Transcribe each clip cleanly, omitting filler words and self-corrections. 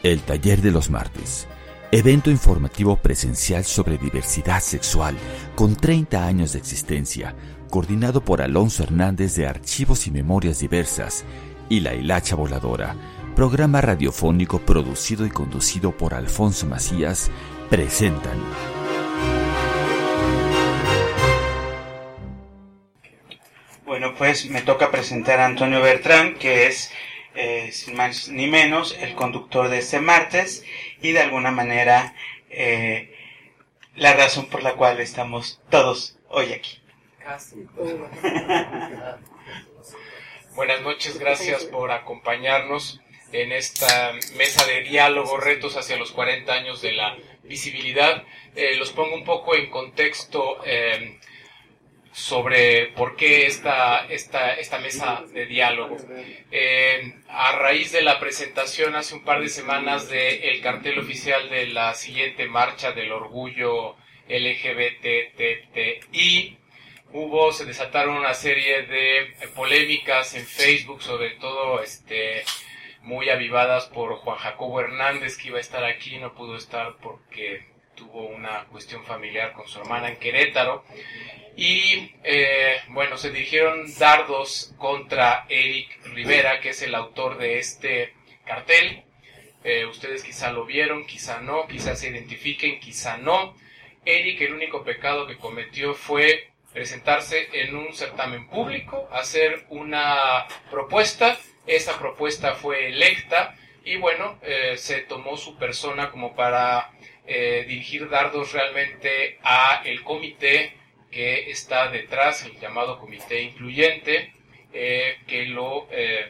El Taller de los Martes, evento informativo presencial sobre diversidad sexual con 30 años de existencia, coordinado por Alonso Hernández de Archivos y Memorias Diversas y La Hilacha Voladora, programa radiofónico producido y conducido por Alfonso Macías, presentan. Bueno, pues me toca presentar a Antonio Bertrán, que es, sin más ni menos, el conductor de este martes y de alguna manera la razón por la cual estamos todos hoy aquí. Casi. Buenas noches, gracias por acompañarnos en esta mesa de diálogo, retos hacia los 40 años de la visibilidad. Los pongo un poco en contexto sobre por qué esta mesa de diálogo. A raíz de la presentación hace un par de semanas del cartel oficial de la siguiente marcha del orgullo LGBTI, se desataron una serie de polémicas en Facebook, sobre todo muy avivadas por Juan Jacobo Hernández, que iba a estar aquí, no pudo estar porque tuvo una cuestión familiar con su hermana en Querétaro. Y se dirigieron dardos contra Eric Rivera, que es el autor de este cartel. Ustedes quizá lo vieron, quizá no, quizá se identifiquen, quizá no. Eric, el único pecado que cometió fue presentarse en un certamen público, hacer una propuesta. Esa propuesta fue electa y se tomó su persona como para dirigir dardos realmente a el comité que está detrás, el llamado comité incluyente, que lo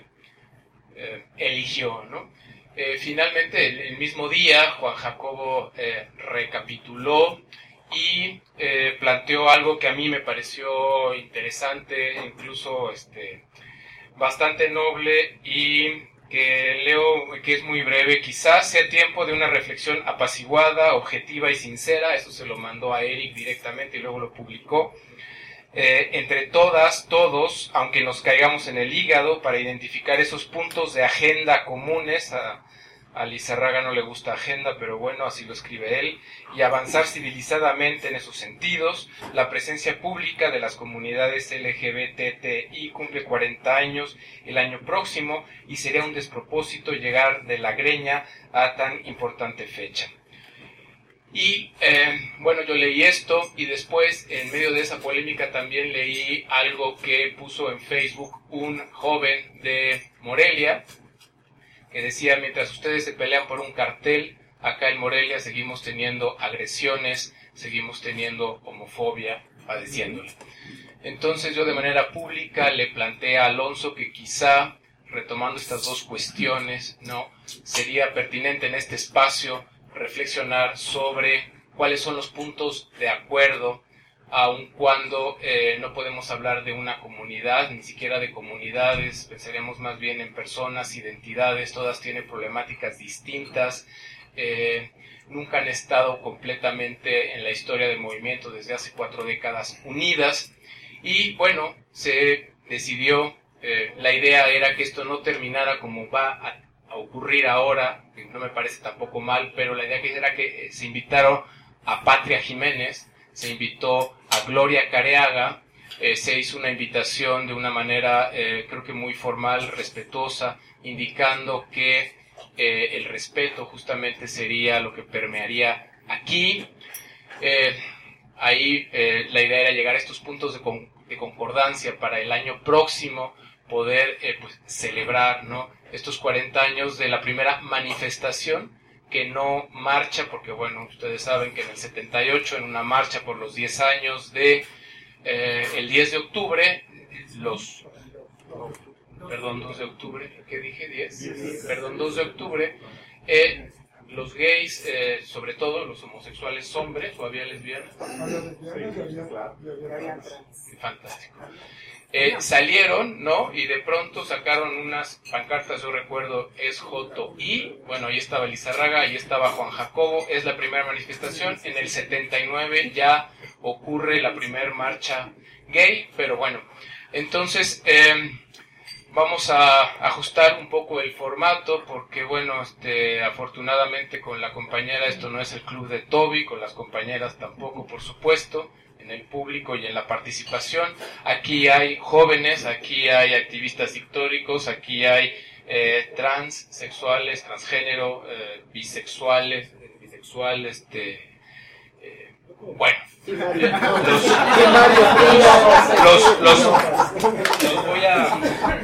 eligió, ¿no? Finalmente, el mismo día, Juan Jacobo recapituló y planteó algo que a mí me pareció interesante, incluso bastante noble, y que leo, que es muy breve. Quizás sea tiempo de una reflexión apaciguada, objetiva y sincera. Eso se lo mandó a Eric directamente y luego lo publicó. Entre todas, todos, aunque nos caigamos en el hígado para identificar esos puntos de agenda comunes. A Lizarraga no le gusta agenda, pero bueno, así lo escribe él, y avanzar civilizadamente en esos sentidos. La presencia pública de las comunidades LGBTI cumple 40 años el año próximo y sería un despropósito llegar de la greña a tan importante fecha. Y yo leí esto y después, en medio de esa polémica, también leí algo que puso en Facebook un joven de Morelia, que decía: mientras ustedes se pelean por un cartel, acá en Morelia seguimos teniendo agresiones, seguimos teniendo homofobia, padeciéndola. Entonces yo de manera pública le planteé a Alonso que quizá, retomando estas dos cuestiones, sería pertinente en este espacio reflexionar sobre cuáles son los puntos de acuerdo, aun cuando no podemos hablar de una comunidad, ni siquiera de comunidades, pensaríamos más bien en personas, identidades. Todas tienen problemáticas distintas, nunca han estado completamente en la historia del movimiento desde hace 4 décadas unidas, y se decidió, la idea era que esto no terminara como va a ocurrir ahora, que no me parece tampoco mal, pero la idea era que se invitaron a Patria Jiménez, se invitó a Gloria Careaga, se hizo una invitación de una manera creo que muy formal, respetuosa, indicando que el respeto justamente sería lo que permearía aquí. Ahí la idea era llegar a estos puntos de concordancia para el año próximo poder celebrar, ¿no?, estos 40 años de la primera manifestación, que no marcha, porque ustedes saben que en el 78, en una marcha por los 10 años de el 10 de octubre, 2 de octubre, ¿qué dije? 10, perdón, 2 de octubre, los gays, sobre todo los homosexuales hombres, o había lesbianas, fantástico, salieron, ¿no? Y de pronto sacaron unas pancartas, yo recuerdo, es JI, ahí estaba Lizarraga, ahí estaba Juan Jacobo, es la primera manifestación. En el 79 ya ocurre la primera marcha gay, pero entonces Vamos a ajustar un poco el formato porque, bueno, afortunadamente con la compañera esto no es el club de Toby, con las compañeras tampoco, por supuesto, en el público y en la participación. Aquí hay jóvenes, aquí hay activistas históricos, aquí hay trans, sexuales, transgénero, bisexuales, bueno, los voy a...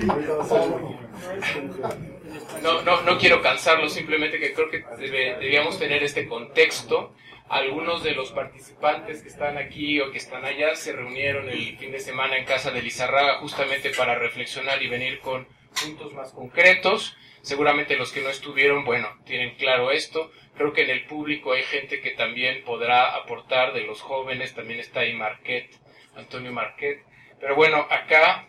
No quiero cansarlos, simplemente que creo que debíamos tener este contexto. Algunos de los participantes que están aquí o que están allá se reunieron el fin de semana en casa de Lizarraga justamente para reflexionar y venir con puntos más concretos. Seguramente los que no estuvieron, bueno, tienen claro esto. Creo que en el público hay gente que también podrá aportar, de los jóvenes, también está ahí Antonio Marquet. Pero bueno, acá,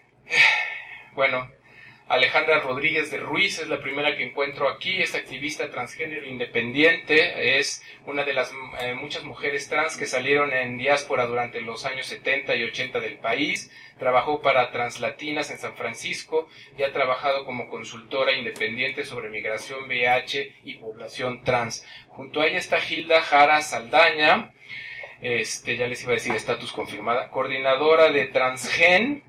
Alejandra Rodríguez de Ruiz es la primera que encuentro aquí, es activista transgénero independiente, es una de las muchas mujeres trans que salieron en diáspora durante los años 70 y 80 del país, trabajó para Translatinas en San Francisco y ha trabajado como consultora independiente sobre migración, VIH y población trans. Junto a ella está Hilda Jara Saldaña, ya les iba a decir estatus confirmada, coordinadora de Transgen.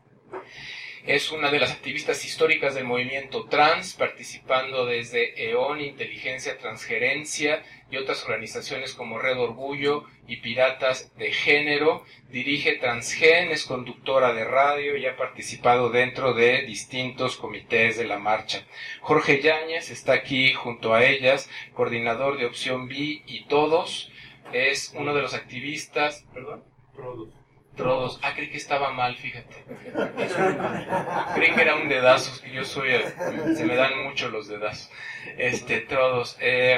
Es una de las activistas históricas del movimiento trans, participando desde EON, Inteligencia Transgerencia y otras organizaciones como Red Orgullo y Piratas de Género. Dirige Transgen, es conductora de radio y ha participado dentro de distintos comités de la marcha. Jorge Yáñez está aquí junto a ellas, coordinador de Opción B y Todos. Es uno de los activistas... ¿Perdón? Trodos. Creí que estaba mal, fíjate. Creí que era un dedazo, que yo soy... se me dan mucho los dedazos. Trodos.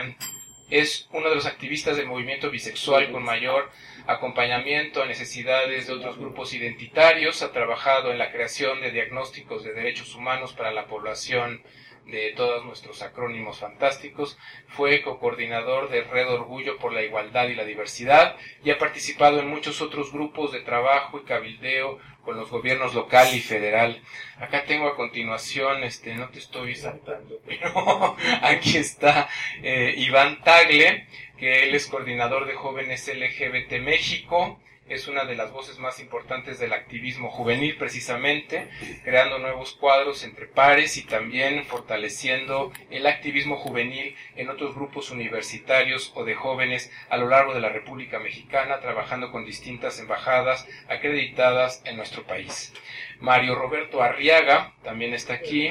Es uno de los activistas del movimiento bisexual con mayor acompañamiento a necesidades de otros grupos identitarios. Ha trabajado en la creación de diagnósticos de derechos humanos para la población de todos nuestros acrónimos fantásticos. Fue cocoordinador de Red Orgullo por la Igualdad y la Diversidad y ha participado en muchos otros grupos de trabajo y cabildeo con los gobiernos local y federal. Acá tengo a continuación, no te estoy saltando, pero aquí está Iván Tagle, que él es coordinador de Jóvenes LGBT México. Es una de las voces más importantes del activismo juvenil, precisamente, creando nuevos cuadros entre pares y también fortaleciendo el activismo juvenil en otros grupos universitarios o de jóvenes a lo largo de la República Mexicana, trabajando con distintas embajadas acreditadas en nuestro país. Mario Roberto Arriaga también está aquí.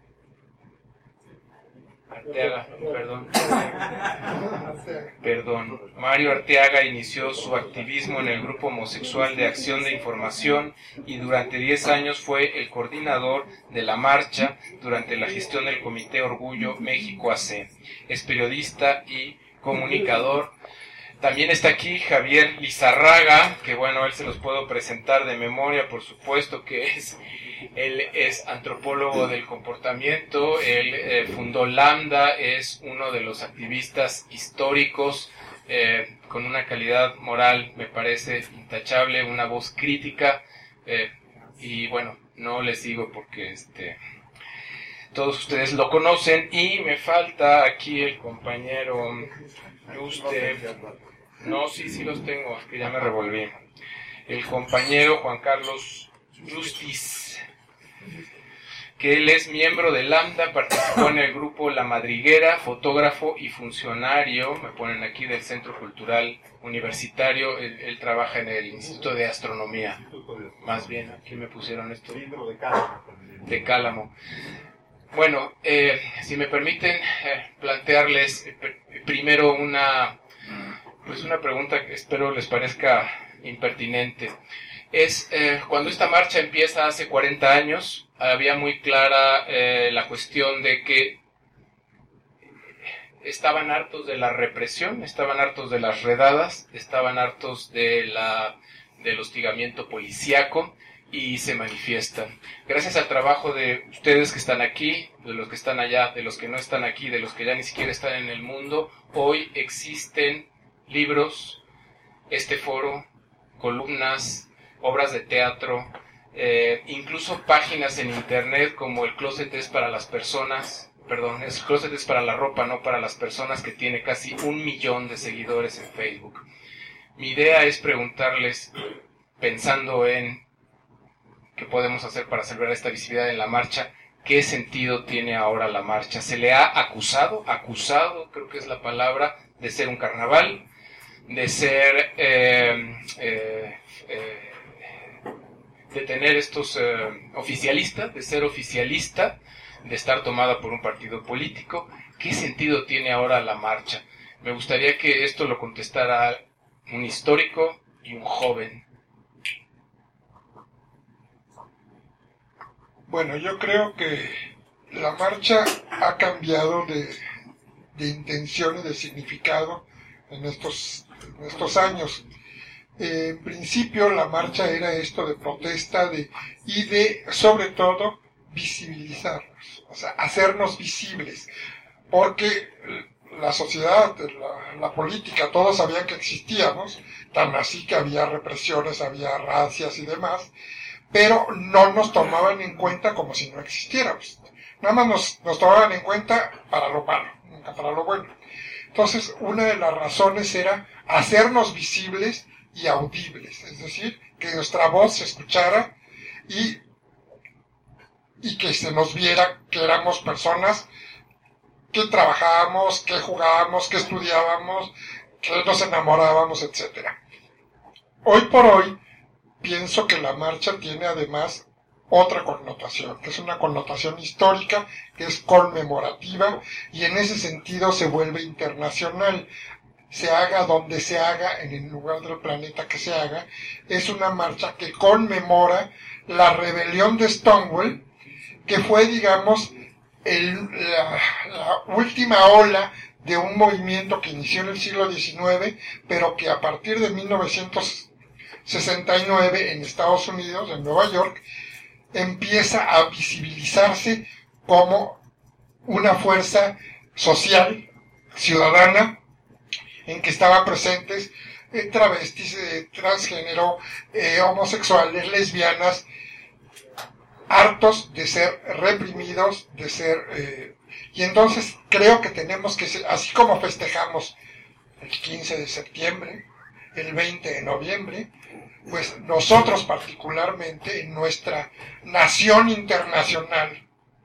Mario Arteaga inició su activismo en el Grupo Homosexual de Acción de Información y durante 10 años fue el coordinador de la marcha durante la gestión del Comité Orgullo México AC. Es periodista y comunicador. También está aquí Javier Lizarraga, que bueno, él se los puedo presentar de memoria, por supuesto, él es antropólogo del comportamiento, él fundó Lambda, es uno de los activistas históricos con una calidad moral, me parece, intachable, una voz crítica, y bueno, no les digo porque todos ustedes lo conocen, y me falta aquí el compañero no, sí los tengo, que ya me revolví. El compañero Juan Carlos Justiz, que él es miembro de Lambda, participó en el grupo La Madriguera, fotógrafo y funcionario, me ponen aquí, del Centro Cultural Universitario. Él trabaja en el Instituto de Astronomía, más bien, aquí me pusieron esto, de Cálamo. Bueno, si me permiten plantearles primero una pregunta que espero les parezca impertinente. Cuando esta marcha empieza hace 40 años, había muy clara la cuestión de que estaban hartos de la represión, estaban hartos de las redadas, estaban hartos del hostigamiento policíaco, y se manifiestan. Gracias al trabajo de ustedes que están aquí, de los que están allá, de los que no están aquí, de los que ya ni siquiera están en el mundo, hoy existen libros, foro, columnas, obras de teatro, incluso páginas en internet como el closet es para las personas, perdón, el closet es para la ropa, no para las personas, que tiene casi 1 millón de seguidores en Facebook. Mi idea es preguntarles, pensando en qué podemos hacer para celebrar esta visibilidad en la marcha, ¿qué sentido tiene ahora la marcha? Se le ha acusado, creo que es la palabra, de ser un carnaval, de ser, de tener estos oficialistas, de ser oficialista, de estar tomada por un partido político. ¿Qué sentido tiene ahora la marcha? Me gustaría que esto lo contestara un histórico y un joven. Bueno, yo creo que la marcha ha cambiado de intención y de significado en estos años. En principio la marcha era esto de protesta y de, sobre todo, visibilizarnos, o sea, hacernos visibles, porque la sociedad, la política, todos sabían que existíamos, tan así que había represiones, había racias y demás, pero no nos tomaban en cuenta como si no existiéramos. Nada más nos tomaban en cuenta para lo malo, nunca para lo bueno. Entonces, una de las razones era hacernos visibles y audibles, es decir, que nuestra voz se escuchara y que se nos viera que éramos personas que trabajábamos, que jugábamos, que estudiábamos, que nos enamorábamos, etc. Hoy por hoy, pienso que la marcha tiene además otra connotación, que es una connotación histórica, que es conmemorativa, y en ese sentido se vuelve internacional. Se haga donde se haga, en el lugar del planeta que se haga, es una marcha que conmemora la rebelión de Stonewall, que fue, digamos, la última ola de un movimiento que inició en el siglo XIX, pero que a partir de 1969 en Estados Unidos, en Nueva York, empieza a visibilizarse como una fuerza social, ciudadana, en que estaban presentes travestis, transgénero, homosexuales, lesbianas, hartos de ser reprimidos, de ser... y entonces creo que tenemos que ser, así como festejamos el 15 de septiembre, el 20 de noviembre, pues nosotros particularmente en nuestra nación internacional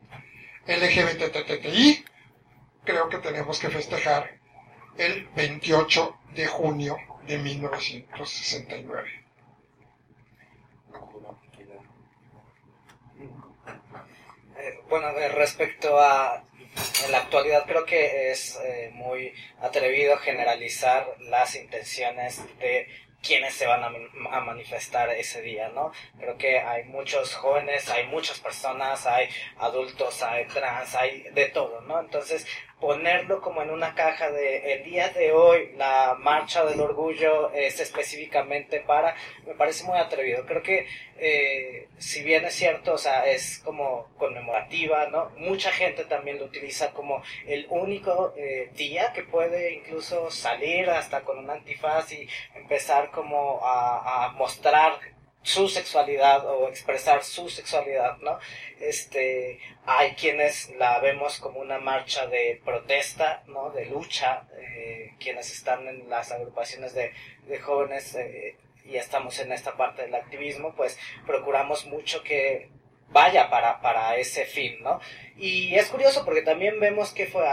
LGBTTI, creo que tenemos que festejar el 28 de junio de 1969. Bueno, respecto a en la actualidad, creo que es muy atrevido generalizar las intenciones de quienes se van a manifestar ese día, ¿no? Creo que hay muchos jóvenes, hay muchas personas, hay adultos, hay trans, hay de todo, ¿no? Entonces, ponerlo como en una caja de el día de hoy, la marcha del orgullo es específicamente para, me parece muy atrevido. Creo que si bien es cierto, o sea, es como conmemorativa, ¿no? Mucha gente también lo utiliza como el único día que puede incluso salir hasta con un antifaz y empezar como a mostrar su sexualidad o expresar su sexualidad, ¿no? Hay quienes la vemos como una marcha de protesta, ¿no? De lucha, quienes están en las agrupaciones de jóvenes y estamos en esta parte del activismo, pues procuramos mucho que vaya para ese fin, ¿no? Y es curioso porque también vemos que fue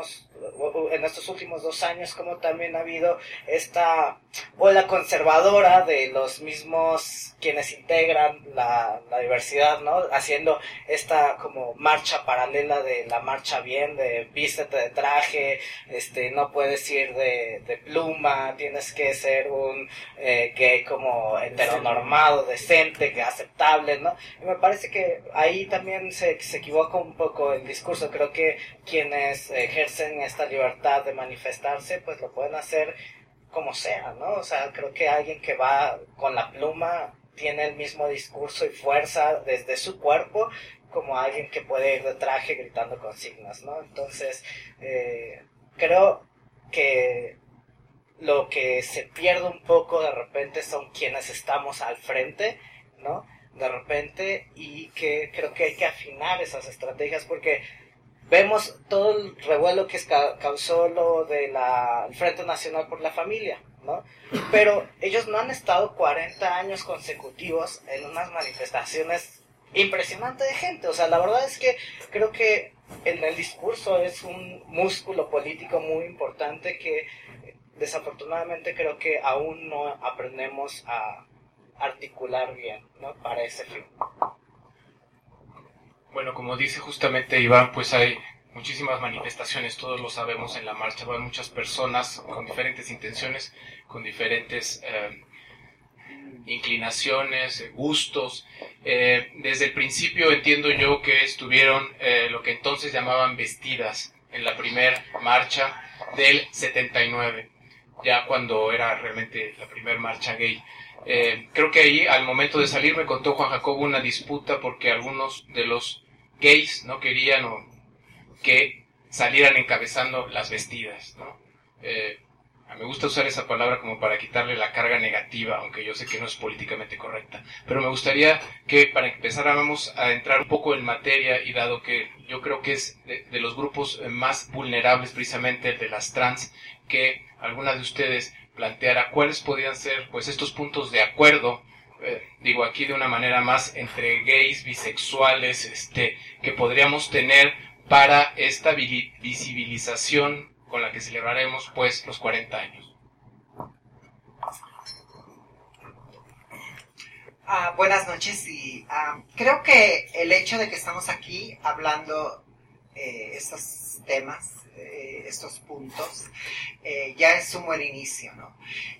en estos últimos 2 años, como también ha habido esta ola conservadora de los mismos quienes integran la diversidad, ¿no? Haciendo esta como marcha paralela de la marcha bien, de vístete de traje, no puedes ir de pluma, tienes que ser un gay como heteronormado, decente, que aceptable, ¿no? Y me parece que ahí también se equivoca un poco el discurso. Creo que quienes ejercen esta libertad de manifestarse, pues lo pueden hacer como sea, ¿no? O sea, creo que alguien que va con la pluma tiene el mismo discurso y fuerza desde su cuerpo como alguien que puede ir de traje gritando consignas, ¿no? Entonces, creo que lo que se pierde un poco de repente son quienes estamos al frente, ¿no? de repente, y que creo que hay que afinar esas estrategias porque vemos todo el revuelo que causó lo de el Frente Nacional por la Familia, ¿no? Pero ellos no han estado 40 años consecutivos en unas manifestaciones impresionantes de gente. O sea, la verdad es que creo que en el discurso es un músculo político muy importante que desafortunadamente creo que aún no aprendemos a articular bien, ¿no? Para ese fin. Bueno, como dice justamente Iván, pues hay muchísimas manifestaciones, todos lo sabemos en la marcha, van muchas personas con diferentes intenciones, con diferentes inclinaciones, gustos. Desde el principio entiendo yo que estuvieron lo que entonces llamaban vestidas en la primera marcha del 79, ya cuando era realmente la primera marcha gay. Creo que ahí al momento de salir me contó Juan Jacobo una disputa porque algunos de los gays no querían que salieran encabezando las vestidas, ¿no? Me gusta usar esa palabra como para quitarle la carga negativa, aunque yo sé que no es políticamente correcta, pero me gustaría que para empezar vamos a entrar un poco en materia, y dado que yo creo que es de los grupos más vulnerables, precisamente el de las trans, que alguna de ustedes planteara cuáles podrían ser pues estos puntos de acuerdo, digo aquí de una manera más entre gays, bisexuales, que podríamos tener para esta visibilización con la que celebraremos pues los 40 años. Buenas noches, y creo que el hecho de que estamos aquí hablando estos temas, estos puntos, ya es un buen inicio, ¿no?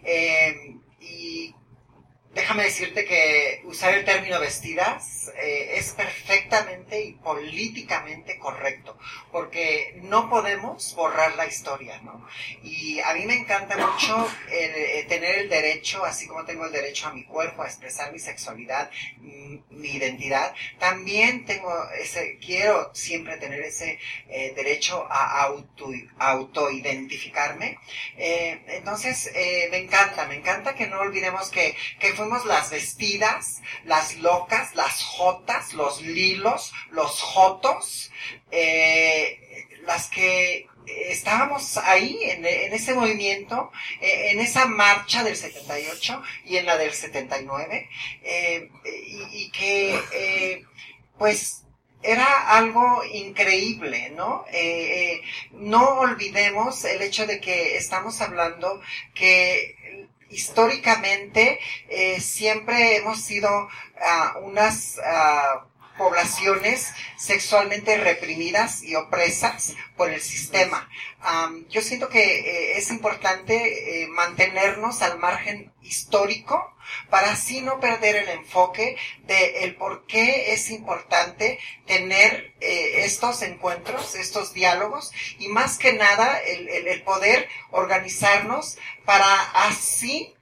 Y déjame decirte que usar el término vestidas es perfectamente y políticamente correcto, porque no podemos borrar la historia, ¿no? Y a mí me encanta mucho tener el derecho, así como tengo el derecho a mi cuerpo, a expresar mi sexualidad, mi identidad, también quiero siempre tener ese derecho a autoidentificarme. Entonces, me encanta que no olvidemos que fuimos las vestidas, las locas, las jotas, los lilos, los jotos, las que estábamos ahí en ese movimiento, en esa marcha del 78 y en la del 79, y que pues era algo increíble, ¿no? No olvidemos el hecho de que estamos hablando que históricamente siempre hemos sido unas poblaciones sexualmente reprimidas y opresas por el sistema. Yo siento que es importante mantenernos al margen histórico para así no perder el enfoque de el por qué es importante tener estos encuentros, estos diálogos, y más que nada el poder organizarnos para así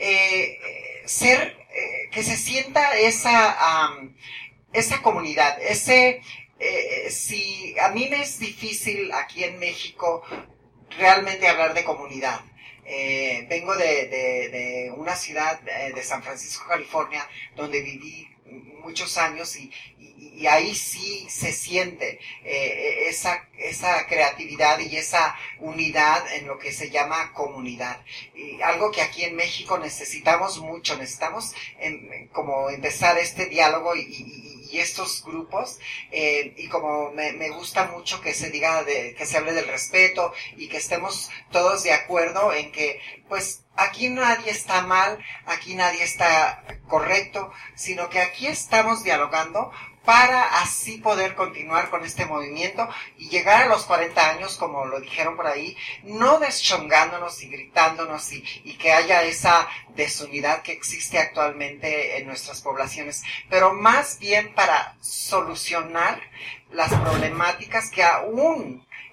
que se sienta esa comunidad, si a mí me es difícil aquí en México realmente hablar de comunidad. Vengo de una ciudad de San Francisco, California, donde viví muchos años, y ahí sí se siente esa creatividad y esa unidad en lo que se llama comunidad. Y algo que aquí en México necesitamos mucho, necesitamos como empezar este diálogo y estos grupos, y como me gusta mucho que se diga que se hable del respeto y que estemos todos de acuerdo en que pues aquí nadie está mal, aquí nadie está correcto, sino que aquí estamos dialogando para así poder continuar con este movimiento y llegar a los 40 años, como lo dijeron por ahí, no deschongándonos y gritándonos y que haya esa desunidad que existe actualmente en nuestras poblaciones, pero más bien para solucionar las problemáticas que aún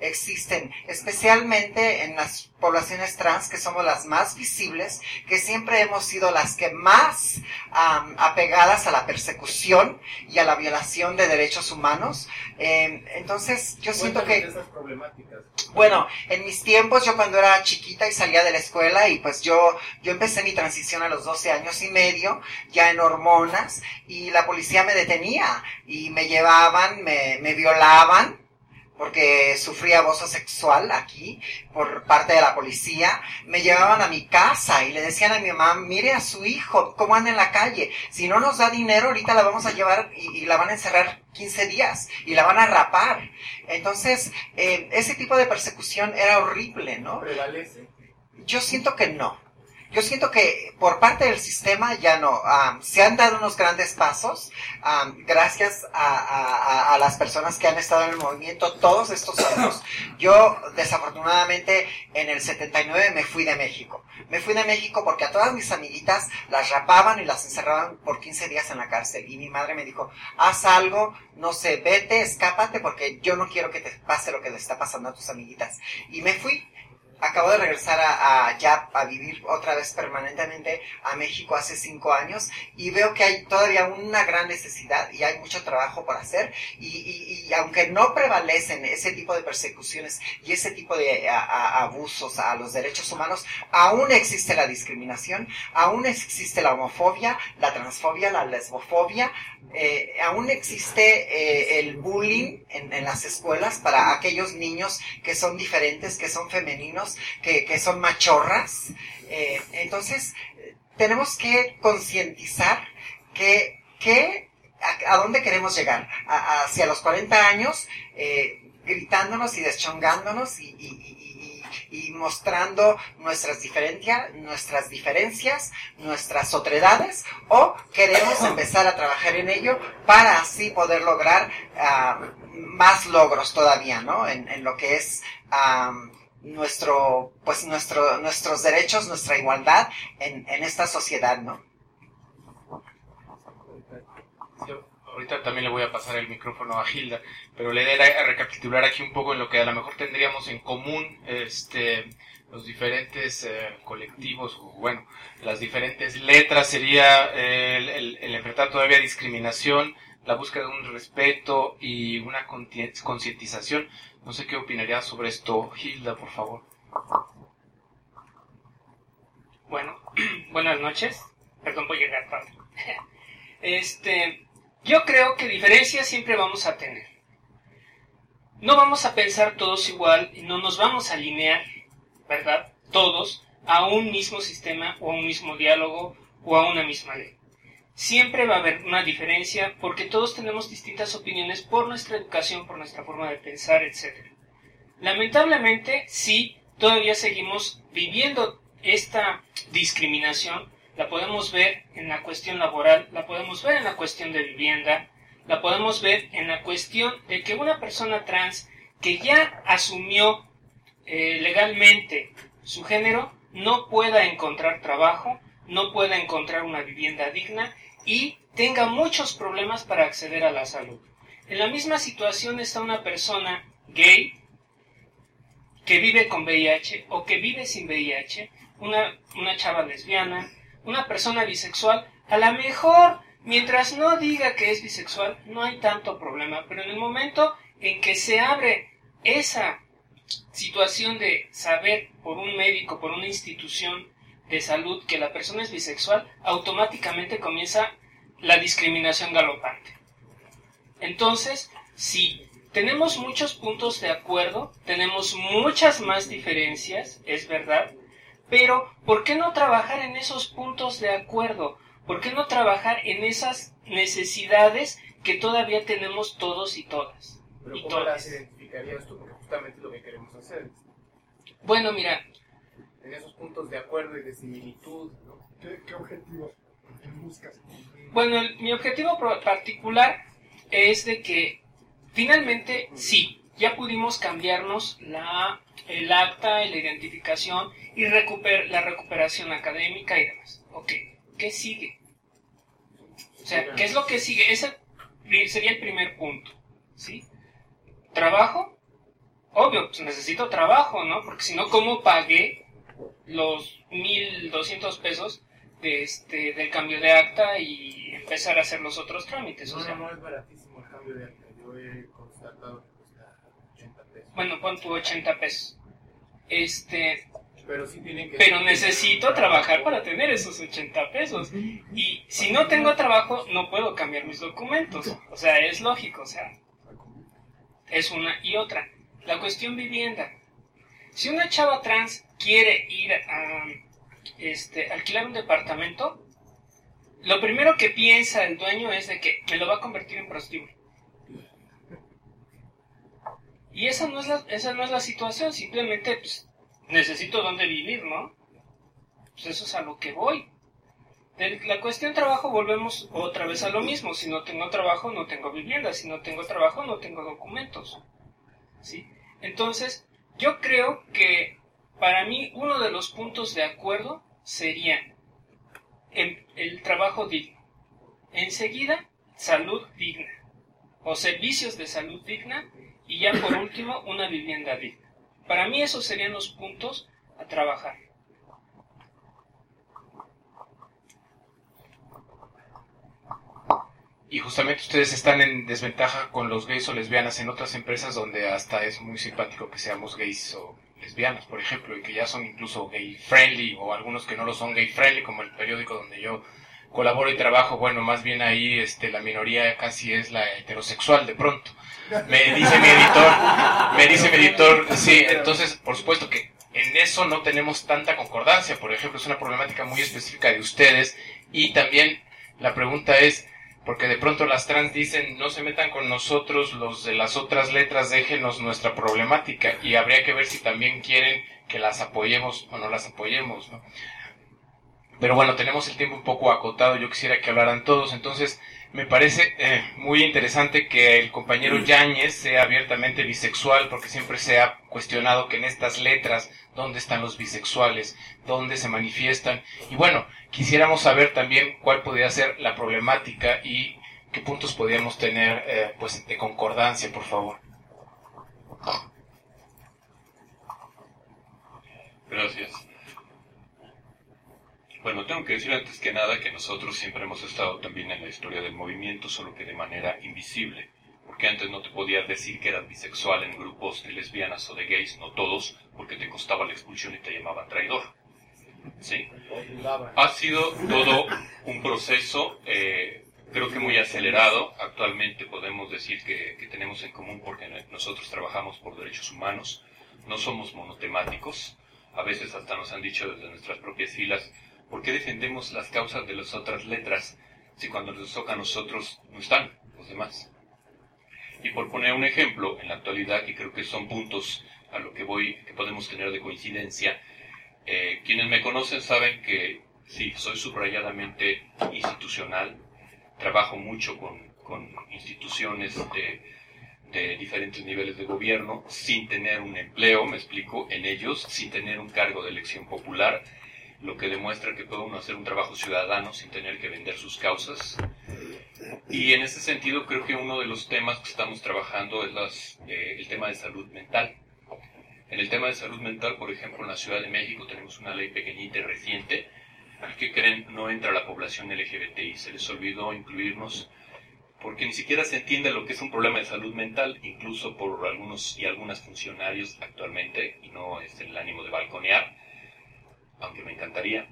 existen, especialmente en las poblaciones trans, que somos las más visibles, que siempre hemos sido las que más apegadas a la persecución y a la violación de derechos humanos. Entonces, yo siento que... Esas problemáticas. Bueno, en mis tiempos, yo cuando era chiquita y salía de la escuela, y pues yo empecé mi transición a los 12 años y medio, ya en hormonas, y la policía me detenía, y me llevaban, me violaban, porque sufrí abuso sexual aquí por parte de la policía. Me llevaban a mi casa y le decían a mi mamá, mire a su hijo, cómo anda en la calle. Si no nos da dinero, ahorita la vamos a llevar y la van a encerrar 15 días y la van a rapar. Entonces, ese tipo de persecución era horrible, ¿no? ¿Prevalece? Yo siento que no. Yo siento que por parte del sistema ya no. Se han dado unos grandes pasos gracias a las personas que han estado en el movimiento todos estos años. Yo, desafortunadamente, en el 79 me fui de México. Me fui de México porque a todas mis amiguitas las rapaban y las encerraban por 15 días en la cárcel. Y mi madre me dijo, haz algo, no sé, vete, escápate, porque yo no quiero que te pase lo que le está pasando a tus amiguitas. Y me fui. Acabo de regresar ya a vivir otra vez permanentemente a México hace 5 años y veo que hay todavía una gran necesidad y hay mucho trabajo por hacer y aunque no prevalecen ese tipo de persecuciones y ese tipo de abusos a los derechos humanos, aún existe la discriminación, aún existe la homofobia, la transfobia, la lesbofobia, aún existe el bullying en las escuelas para aquellos niños que son diferentes, que son femeninos, que son machorras. Entonces, tenemos que concientizar a dónde queremos llegar. Hacia los 40 años, gritándonos y deschongándonos y mostrando nuestras diferencias, nuestras otredades, o queremos empezar a trabajar en ello para así poder lograr más logros todavía, ¿no? En lo que es nuestros derechos, nuestra igualdad en esta sociedad, ¿no? Ahorita también le voy a pasar el micrófono a Hilda, pero le daré a recapitular aquí un poco en lo que a lo mejor tendríamos en común los diferentes colectivos, o bueno, las diferentes letras. Sería el enfrentar todavía discriminación, la búsqueda de un respeto y una concientización. No sé qué opinaría sobre esto, Hilda, por favor. Bueno, buenas noches. Perdón por llegar tarde. Yo creo que diferencias siempre vamos a tener. No vamos a pensar todos igual y no nos vamos a alinear, ¿verdad? Todos a un mismo sistema o a un mismo diálogo o a una misma ley. Siempre va a haber una diferencia porque todos tenemos distintas opiniones por nuestra educación, por nuestra forma de pensar, etc. Lamentablemente, sí, todavía seguimos viviendo esta discriminación. La podemos ver en la cuestión laboral, la podemos ver en la cuestión de vivienda, la podemos ver en la cuestión de que una persona trans que ya asumió legalmente su género no pueda encontrar trabajo, no pueda encontrar una vivienda digna y tenga muchos problemas para acceder a la salud. En la misma situación está una persona gay que vive con VIH o que vive sin VIH, una chava lesbiana, una persona bisexual. A lo mejor, mientras no diga que es bisexual, no hay tanto problema, pero en el momento en que se abre esa situación de saber por un médico, por una institución de salud que la persona es bisexual, automáticamente comienza la discriminación galopante. Entonces, sí, tenemos muchos puntos de acuerdo, tenemos muchas más diferencias, es verdad, pero ¿por qué no trabajar en esos puntos de acuerdo? ¿Por qué no trabajar en esas necesidades que todavía tenemos todos y todas? Pero y ¿cómo las identificarías tú? Porque justamente es lo que queremos hacer. Bueno, mira, En esos puntos de acuerdo y de similitud, ¿no? ¿Qué objetivos buscas? bueno, mi objetivo particular es de que finalmente sí, ya pudimos cambiarnos el acta y la identificación y la recuperación académica y demás. Ok, ¿qué sigue? O sea, ¿qué es lo que sigue? Ese sería el primer punto, ¿sí? Trabajo, obvio, pues necesito trabajo, ¿no? Porque si no, ¿cómo pagué los 1,200 pesos del cambio de acta y empezar a hacer los otros trámites? No es baratísimo el cambio de acta. Yo he constatado que cuesta 80 pesos. Bueno, pon tu 80 pesos. Pero sí tienen que... Pero necesito trabajar para tener esos 80 pesos. Y si no tengo trabajo, no puedo cambiar mis documentos. O sea, es lógico, o sea, es una y otra. La cuestión vivienda. Si una chava trans quiere ir a alquilar un departamento, lo primero que piensa el dueño es de que me lo va a convertir en prostíbulo. Y esa no es la situación, simplemente pues, necesito dónde vivir, ¿no? Pues eso es a lo que voy. De la cuestión trabajo volvemos otra vez a lo mismo. Si no tengo trabajo, no tengo vivienda. Si no tengo trabajo, no tengo documentos. ¿Sí? Entonces, yo creo que para mí uno de los puntos de acuerdo sería el trabajo digno. Enseguida, salud digna. O servicios de salud digna. Y ya por último, una vivienda digna. Para mí esos serían los puntos a trabajar. Y justamente ustedes están en desventaja con los gays o lesbianas en otras empresas donde hasta es muy simpático que seamos gays o lesbianas, por ejemplo, y que ya son incluso gay friendly, o algunos que no lo son gay friendly, como el periódico donde yo colaboro y trabajo. Bueno, más bien ahí la minoría casi es la heterosexual de pronto. Me dice mi editor, sí, entonces por supuesto que en eso no tenemos tanta concordancia. Por ejemplo, es una problemática muy específica de ustedes. Y también la pregunta es, porque de pronto las trans dicen, no se metan con nosotros, los de las otras letras, déjenos nuestra problemática, y habría que ver si también quieren que las apoyemos o no las apoyemos, ¿no? Pero bueno, tenemos el tiempo un poco acotado, yo quisiera que hablaran todos. Entonces me parece muy interesante que el compañero Yáñez sea abiertamente bisexual, porque siempre se ha cuestionado que en estas letras, ¿dónde están los bisexuales? ¿Dónde se manifiestan? Y bueno, quisiéramos saber también cuál podría ser la problemática y qué puntos podríamos tener pues de concordancia, por favor. Gracias. Bueno, tengo que decir antes que nada que nosotros siempre hemos estado también en la historia del movimiento, solo que de manera invisible, porque antes no te podías decir que eras bisexual en grupos de lesbianas o de gays, no todos, porque te costaba la expulsión y te llamaban traidor. ¿Sí? Ha sido todo un proceso, creo que muy acelerado. Actualmente podemos decir que tenemos en común porque nosotros trabajamos por derechos humanos, no somos monotemáticos. A veces hasta nos han dicho desde nuestras propias filas, ¿por qué defendemos las causas de las otras letras si cuando nos toca a nosotros no están los demás? Y por poner un ejemplo, en la actualidad, y creo que son puntos a lo que voy, que podemos tener de coincidencia, quienes me conocen saben que sí, soy subrayadamente institucional, trabajo mucho con instituciones de diferentes niveles de gobierno, sin tener un empleo, me explico, en ellos, sin tener un cargo de elección popular, lo que demuestra que puede uno hacer un trabajo ciudadano sin tener que vender sus causas. Y en ese sentido creo que uno de los temas que estamos trabajando es el tema de salud mental. En el tema de salud mental, por ejemplo, en la Ciudad de México tenemos una ley pequeñita y reciente, que creen no entra la población LGBTI, se les olvidó incluirnos, porque ni siquiera se entiende lo que es un problema de salud mental, incluso por algunos y algunas funcionarios actualmente, y no es el ánimo de balconear, aunque me encantaría,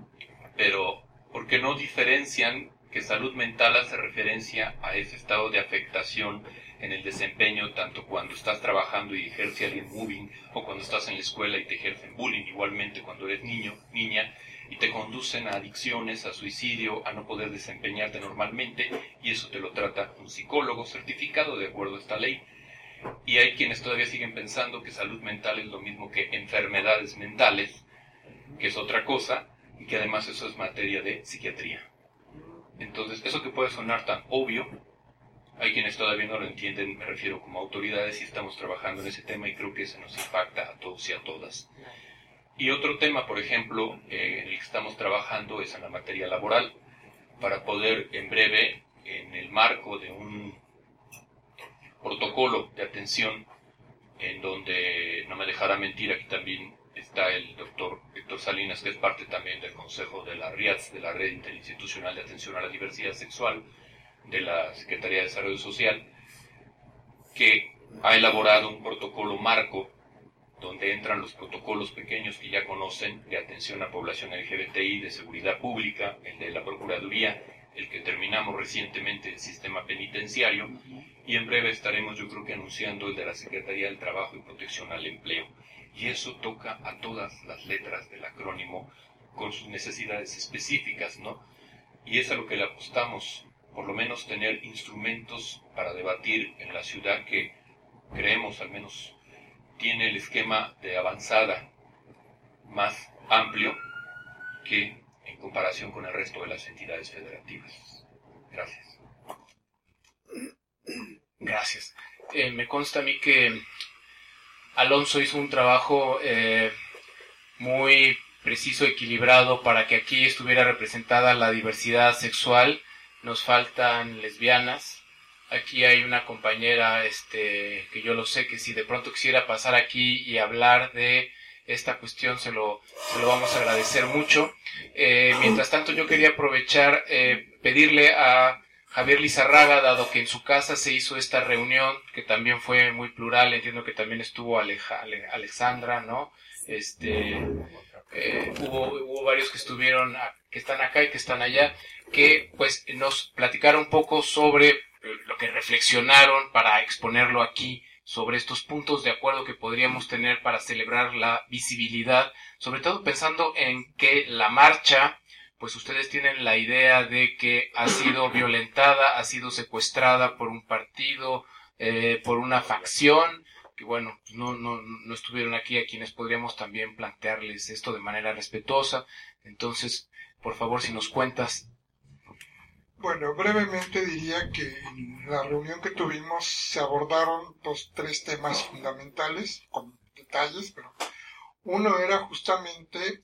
pero ¿por qué no diferencian que salud mental hace referencia a ese estado de afectación en el desempeño, tanto cuando estás trabajando y ejerce alguien bullying, o cuando estás en la escuela y te ejercen bullying, igualmente cuando eres niño, niña, y te conducen a adicciones, a suicidio, a no poder desempeñarte normalmente, y eso te lo trata un psicólogo certificado de acuerdo a esta ley. Y hay quienes todavía siguen pensando que salud mental es lo mismo que enfermedades mentales, que es otra cosa, y que además eso es materia de psiquiatría. Entonces, eso que puede sonar tan obvio, hay quienes todavía no lo entienden, me refiero como autoridades, y estamos trabajando en ese tema, y creo que eso nos impacta a todos y a todas. Y otro tema, por ejemplo, en el que estamos trabajando es en la materia laboral, para poder en breve, en el marco de un protocolo de atención en donde, no me dejará mentir, aquí también está el doctor Héctor Salinas, que es parte también del consejo de la RIATS, de la Red Interinstitucional de Atención a la Diversidad Sexual, de la Secretaría de Desarrollo Social, que ha elaborado un protocolo marco donde entran los protocolos pequeños que ya conocen de atención a población LGBTI, de seguridad pública, el de la Procuraduría, el que terminamos recientemente el sistema penitenciario, y en breve estaremos, yo creo que anunciando el de la Secretaría del Trabajo y Protección al Empleo. Y eso toca a todas las letras del acrónimo con sus necesidades específicas, ¿no? Y es a lo que le apostamos, por lo menos tener instrumentos para debatir en la ciudad que creemos, al menos, tiene el esquema de avanzada más amplio que en comparación con el resto de las entidades federativas. Gracias. Gracias. Me consta a mí que Alonso hizo un trabajo muy preciso, equilibrado, para que aquí estuviera representada la diversidad sexual. Nos faltan lesbianas. Aquí hay una compañera que yo lo sé, que si de pronto quisiera pasar aquí y hablar de esta cuestión, se lo vamos a agradecer mucho. Mientras tanto, yo quería aprovechar, pedirle a Javier Lizarraga, dado que en su casa se hizo esta reunión, que también fue muy plural, entiendo que también estuvo Alexandra, ¿no? Hubo varios que estuvieron, que están acá y que están allá, que pues nos platicaron un poco sobre lo que reflexionaron para exponerlo aquí, sobre estos puntos de acuerdo que podríamos tener para celebrar la visibilidad, sobre todo pensando en que la marcha, pues ustedes tienen la idea de que ha sido violentada, ha sido secuestrada por un partido, por una facción, que bueno, no estuvieron aquí, a quienes podríamos también plantearles esto de manera respetuosa. Entonces, por favor, si nos cuentas. Bueno, brevemente diría que en la reunión que tuvimos se abordaron tres temas fundamentales, con detalles, pero uno era justamente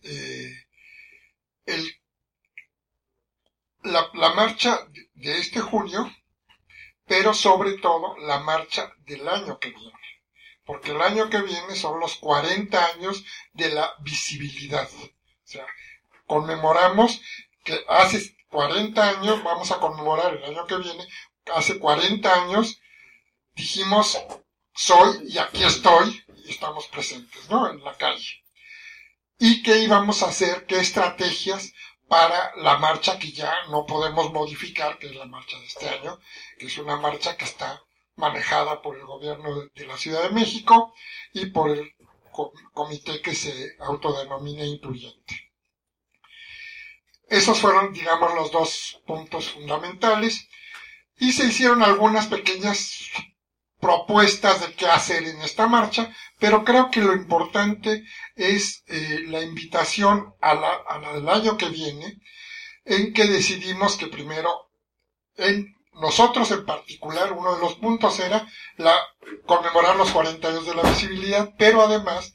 la marcha de este junio, pero sobre todo la marcha del año que viene, porque el año que viene son los 40 años de la visibilidad. O sea, conmemoramos que hace 40 años, vamos a conmemorar el año que viene, hace 40 años dijimos, soy y aquí estoy, y estamos presentes, ¿no?, en la calle. ¿Y qué íbamos a hacer? ¿Qué estrategias para la marcha que ya no podemos modificar, que es la marcha de este año, que es una marcha que está manejada por el gobierno de la Ciudad de México y por el comité que se autodenomina incluyente? Esos fueron, digamos, los dos puntos fundamentales, y se hicieron algunas pequeñas propuestas de qué hacer en esta marcha, pero creo que lo importante es la invitación a la del año que viene, en que decidimos que primero, nosotros en particular, uno de los puntos era conmemorar los 40 años de la visibilidad, pero además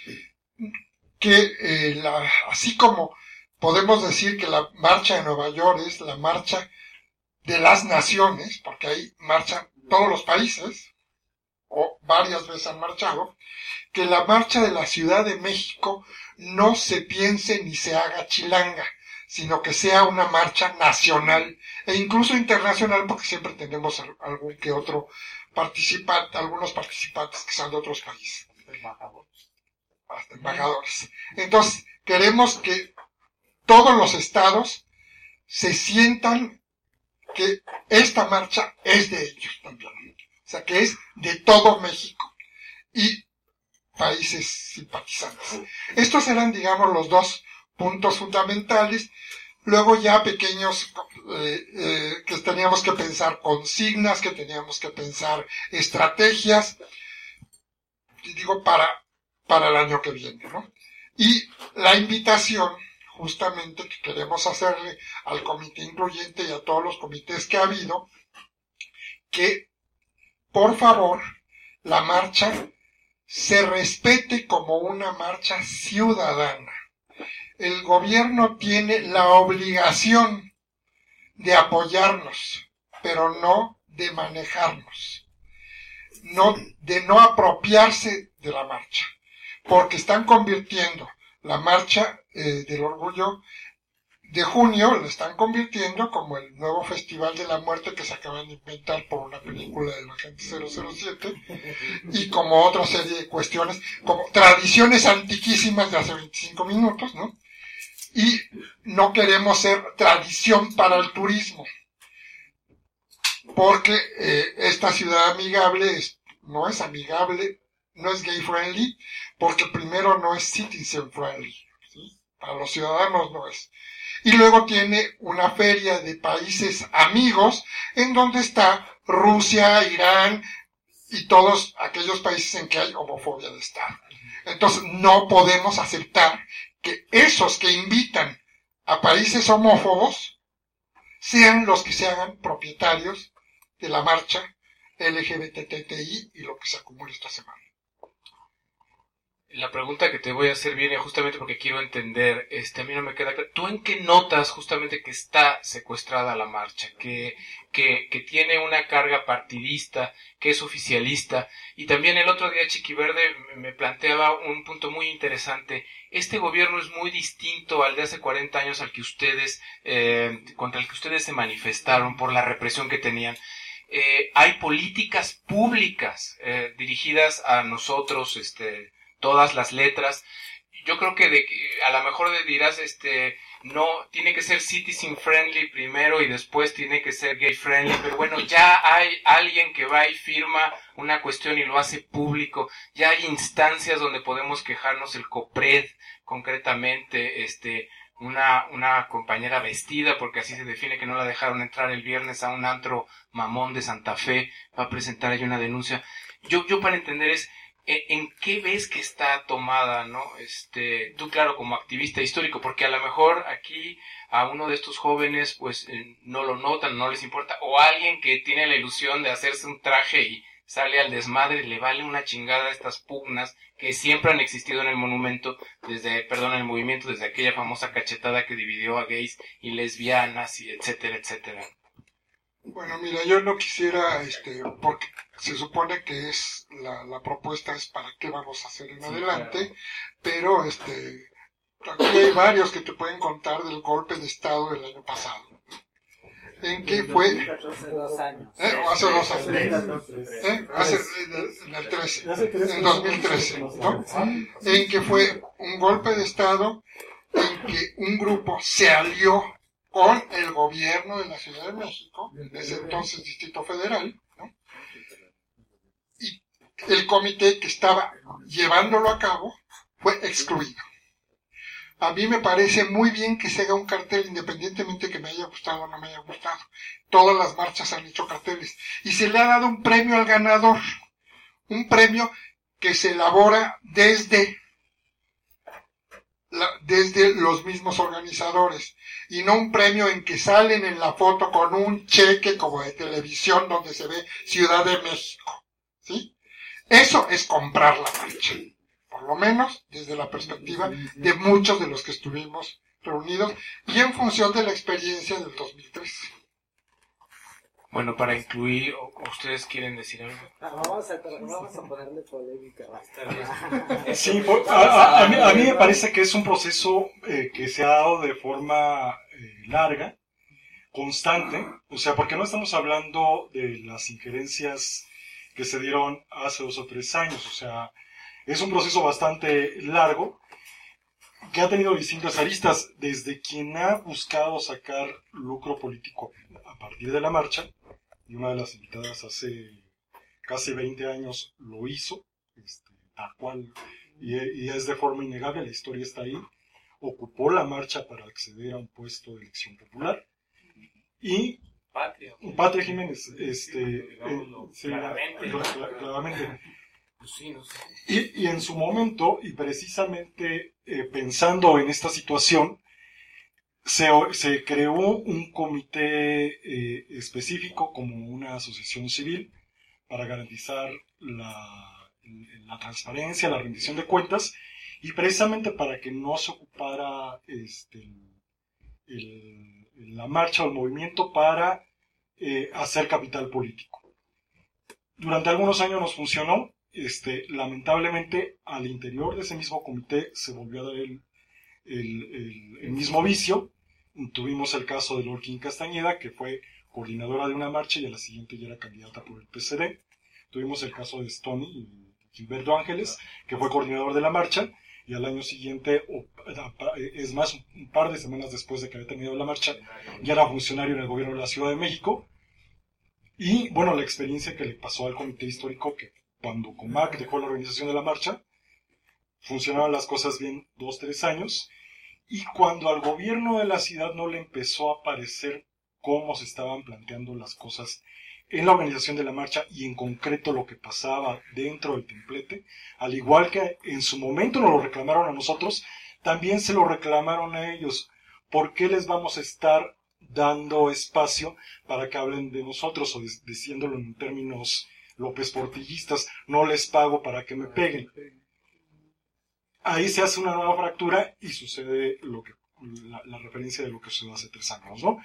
que así como podemos decir que la marcha de Nueva York es la marcha de las naciones, porque ahí marchan todos los países, o varias veces han marchado, que la marcha de la Ciudad de México no se piense ni se haga chilanga, sino que sea una marcha nacional e incluso internacional, porque siempre tenemos algún que otro participante, algunos participantes que son de otros países. Hasta embajadores. Entonces, queremos que todos los estados se sientan que esta marcha es de ellos también. O sea, que es de todo México y países simpatizantes. Estos eran, digamos, los dos puntos fundamentales. Luego ya pequeños que teníamos que pensar consignas, que teníamos que pensar estrategias, digo, para el año que viene, ¿no? Y la invitación justamente que queremos hacerle al comité incluyente y a todos los comités que ha habido, que por favor la marcha se respete como una marcha ciudadana. El gobierno tiene la obligación de apoyarnos, pero no de manejarnos. de no apropiarse de la marcha, porque están convirtiendo la marcha del orgullo de junio, la están convirtiendo como el nuevo Festival de la Muerte que se acaban de inventar por una película del agente 007, y como otra serie de cuestiones, como tradiciones antiquísimas de hace 25 minutos, ¿no? Y no queremos ser tradición para el turismo, porque esta ciudad amigable no es amigable, no es gay friendly, porque primero no es citizen friendly, ¿sí? Para los ciudadanos no es. Y luego tiene una feria de países amigos en donde está Rusia, Irán y todos aquellos países en que hay homofobia de Estado. Entonces no podemos aceptar que esos que invitan a países homófobos sean los que se hagan propietarios de la marcha LGBTTI y lo que se acumula esta semana. La pregunta que te voy a hacer viene justamente porque quiero entender, a mí no me queda claro. ¿Tú en qué notas justamente que está secuestrada la marcha? Que tiene una carga partidista, que es oficialista. Y también el otro día Chiquiverde me planteaba un punto muy interesante. Este gobierno es muy distinto al de hace 40 años al que ustedes, contra el que ustedes se manifestaron por la represión que tenían. Hay políticas públicas dirigidas a nosotros, todas las letras. Yo creo que a lo mejor dirás, no, tiene que ser citizen friendly primero y después tiene que ser gay friendly, pero bueno, ya hay alguien que va y firma una cuestión y lo hace público, ya hay instancias donde podemos quejarnos, el COPRED concretamente, una compañera vestida, porque así se define, que no la dejaron entrar el viernes a un antro mamón de Santa Fe, va a presentar ahí una denuncia. Yo para entender ¿en qué ves que está tomada, no? Tú, claro, como activista histórico, porque a lo mejor aquí a uno de estos jóvenes, pues, no lo notan, no les importa, o alguien que tiene la ilusión de hacerse un traje y sale al desmadre y le vale una chingada estas pugnas que siempre han existido en el monumento, en el movimiento, desde aquella famosa cachetada que dividió a gays y lesbianas y etcétera, etcétera. Bueno, mira, yo no quisiera, porque se supone que es la propuesta es para qué vamos a hacer en adelante, claro. Pero aquí hay varios que te pueden contar del golpe de Estado del año pasado. ¿En qué fue? Hace 2 años. Hace 2 años. En 2013, ¿no? En que fue un golpe de Estado en que un grupo se alió con el gobierno de la Ciudad de México, desde entonces Distrito Federal, ¿no? Y el comité que estaba llevándolo a cabo fue excluido. A mí me parece muy bien que se haga un cartel, independientemente que me haya gustado o no me haya gustado. Todas las marchas han hecho carteles. Y se le ha dado un premio al ganador. Un premio que se elabora desde los mismos organizadores, y no un premio en que salen en la foto con un cheque como de televisión donde se ve Ciudad de México, ¿sí? Eso es comprar la marcha, por lo menos desde la perspectiva de muchos de los que estuvimos reunidos y en función de la experiencia del 2013. Bueno, para incluir, ¿ustedes quieren decir algo? Vamos a ponerle polémica. Sí, a mí me parece que es un proceso que se ha dado de forma larga, constante, o sea, porque no estamos hablando de las injerencias que se dieron hace 2 o 3 años, o sea, es un proceso bastante largo que ha tenido distintas aristas, desde quien ha buscado sacar lucro político a partir de la marcha, y una de las invitadas hace casi 20 años lo hizo, tal cual, y es de forma innegable, la historia está ahí, ocupó la marcha para acceder a un puesto de elección popular, y Patria Jiménez, claramente. Y en su momento, y precisamente pensando en esta situación, se creó un comité específico como una asociación civil para garantizar la transparencia, la rendición de cuentas, y precisamente para que no se ocupara la marcha o el movimiento para hacer capital político. durante algunos años nos funcionó. Lamentablemente, al interior de ese mismo comité se volvió a dar el mismo vicio. Tuvimos el caso de Lorquín Castañeda, que fue coordinadora de una marcha y a la siguiente ya era candidata por el PCD. Tuvimos el caso de Stony y Gilberto Ángeles, que fue coordinador de la marcha, y al año siguiente, es más, un par de semanas después de que había terminado la marcha, ya era funcionario en el gobierno de la Ciudad de México. Y bueno, la experiencia que le pasó al comité histórico, que cuando Comac dejó la organización de la marcha, funcionaban las cosas bien 2-3 años, y cuando al gobierno de la ciudad no le empezó a parecer cómo se estaban planteando las cosas en la organización de la marcha y en concreto lo que pasaba dentro del templete, al igual que en su momento nos lo reclamaron a nosotros, también se lo reclamaron a ellos. ¿Por qué les vamos a estar dando espacio para que hablen de nosotros? O diciéndolo en términos López Portillistas, no les pago para que me peguen. Ahí se hace una nueva fractura y sucede la referencia de lo que sucedió hace 3 años, ¿no?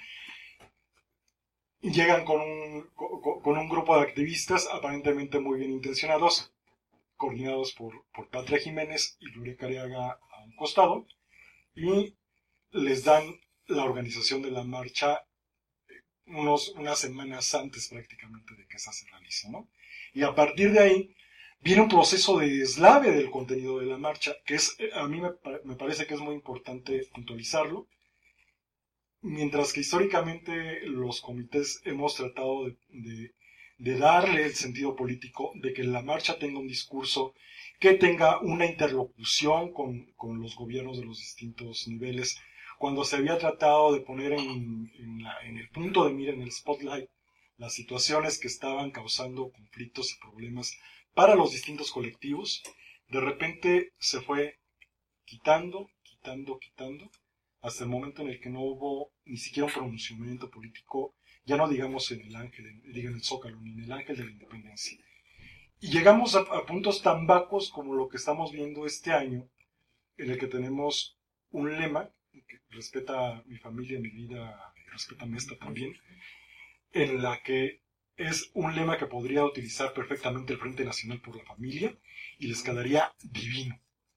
Llegan con un grupo de activistas aparentemente muy bien intencionados, coordinados por Patria Jiménez y Luria Cariaga a un costado, y les dan la organización de la marcha unas semanas antes prácticamente de que esa se realice, ¿no? Y a partir de ahí viene un proceso de deslave del contenido de la marcha, que a mí me parece que es muy importante puntualizarlo. Mientras que históricamente los comités hemos tratado de darle el sentido político, de que la marcha tenga un discurso, que tenga una interlocución con los gobiernos de los distintos niveles, cuando se había tratado de poner en el punto de mira, en el spotlight, las situaciones que estaban causando conflictos y problemas para los distintos colectivos, de repente se fue quitando, hasta el momento en el que no hubo ni siquiera un pronunciamiento político, ya no digamos en el Zócalo, ni en el Ángel de la Independencia. Y llegamos a puntos tan vacos como lo que estamos viendo este año, en el que tenemos un lema, que respeta mi familia, mi vida, y respeta mi esta también, en la que es un lema que podría utilizar perfectamente el Frente Nacional por la Familia, y les quedaría divino.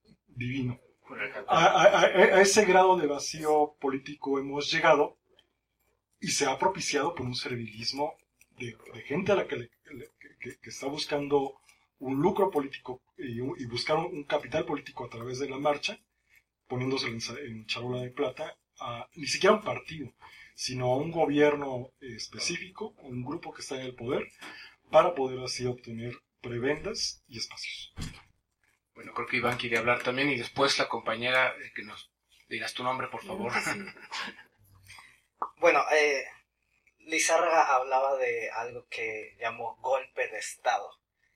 A ese grado de vacío político hemos llegado, y se ha propiciado por un servilismo de gente a la que está buscando un lucro político y buscar un capital político a través de la marcha, poniéndose en charola de plata a ni siquiera un partido, sino a un gobierno específico, un grupo que está en el poder, para poder así obtener prebendas y espacios. Bueno, creo que Iván quiere hablar también, y después la compañera, que nos digas tu nombre, por favor. Bueno, Lizárraga hablaba de algo que llamó golpe de Estado.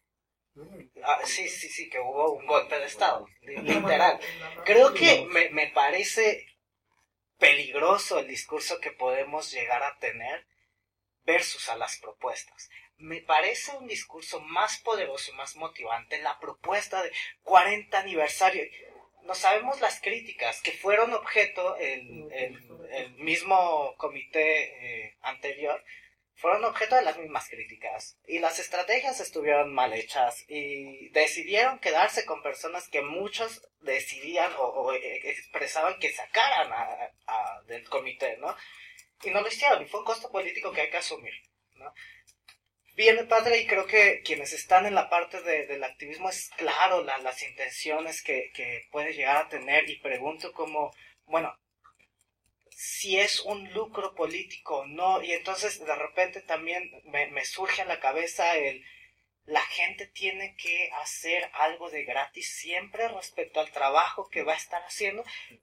Sí, que hubo un golpe de Estado, literal. Creo que me parece peligroso el discurso que podemos llegar a tener versus a las propuestas. Me parece un discurso más poderoso y más motivante la propuesta de 40 aniversario. No sabemos las críticas que fueron objeto el mismo comité anterior, fueron objeto de las mismas críticas, y las estrategias estuvieron mal hechas, y decidieron quedarse con personas que muchos decidían o expresaban que sacaran del comité, ¿no? Y no lo hicieron, y fue un costo político que hay que asumir, ¿no? Viene padre, y creo que quienes están en la parte del activismo es claro las intenciones que puede llegar a tener, y pregunto como, bueno, si es un lucro político o no, y entonces de repente también me surge a la cabeza la gente tiene que hacer algo de gratis siempre respecto al trabajo que va a estar haciendo.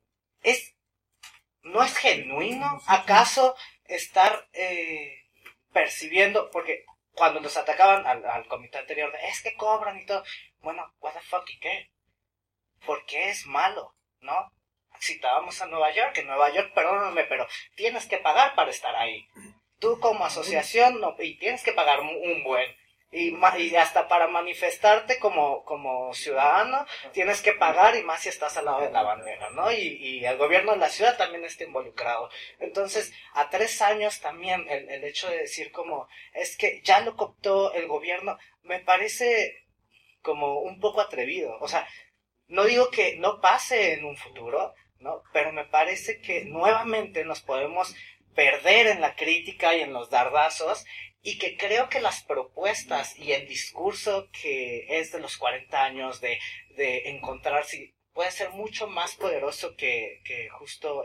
¿No es genuino acaso estar percibiendo, porque cuando nos atacaban al comité anterior, es que cobran y todo, bueno, what the fuck, ¿y qué? ¿Por qué es malo? ¿No? Citábamos a Nueva York, en Nueva York, perdóname, pero tienes que pagar para estar ahí. Tú como asociación, no, y tienes que pagar un buen. y hasta para manifestarte como ciudadano tienes que pagar, y más si estás al lado de la bandera, ¿no? Y el gobierno de la ciudad también está involucrado. Entonces, a 3 años también el hecho de decir como, es que ya lo cooptó el gobierno, me parece como un poco atrevido. O sea, no digo que no pase en un futuro, ¿no? Pero me parece que nuevamente nos podemos perder en la crítica y en los dardazos, y que creo que las propuestas y el discurso que es de los 40 años de encontrarse puede ser mucho más poderoso que justo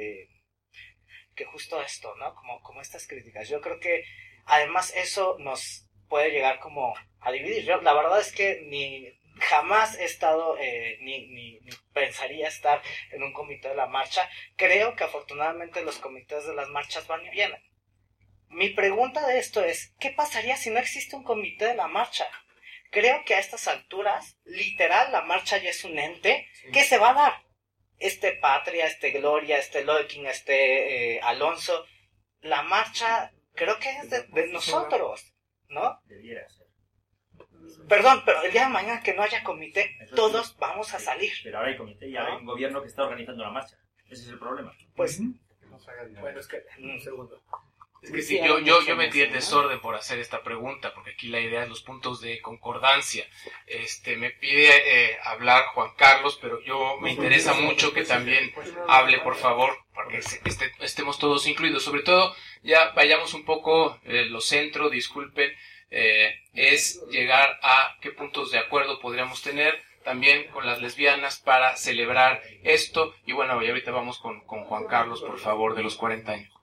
esto, ¿no? Como estas críticas. Yo creo que además eso nos puede llegar como a dividir. Yo la verdad es que jamás he estado ni pensaría estar en un comité de la marcha. Creo que afortunadamente los comités de las marchas van y vienen. Mi pregunta de esto es, ¿qué pasaría si no existe un comité de la marcha? Creo que a estas alturas, literal, la marcha ya es un ente que se va a dar. Patria, Gloria, Loikin, Alonso, la marcha creo que es de nosotros, ¿no? Debiera ser. Perdón, pero el día de mañana que no haya comité, Eso todos sí. vamos a salir. Pero ahora hay comité y ahora hay un gobierno que está organizando la marcha. Ese es el problema. Pues, Bueno, es que, un segundo. Es que sí, sí, yo metí en desorden por hacer esta pregunta, porque aquí la idea es los puntos de concordancia. Me pide hablar Juan Carlos, pero me interesa mucho que también hable, por favor, para que estemos todos incluidos. Sobre todo, ya vayamos un poco lo centro, disculpen, es llegar a qué puntos de acuerdo podríamos tener también con las lesbianas para celebrar esto. Y bueno, y ahorita vamos con Juan Carlos, por favor, de los 40 años.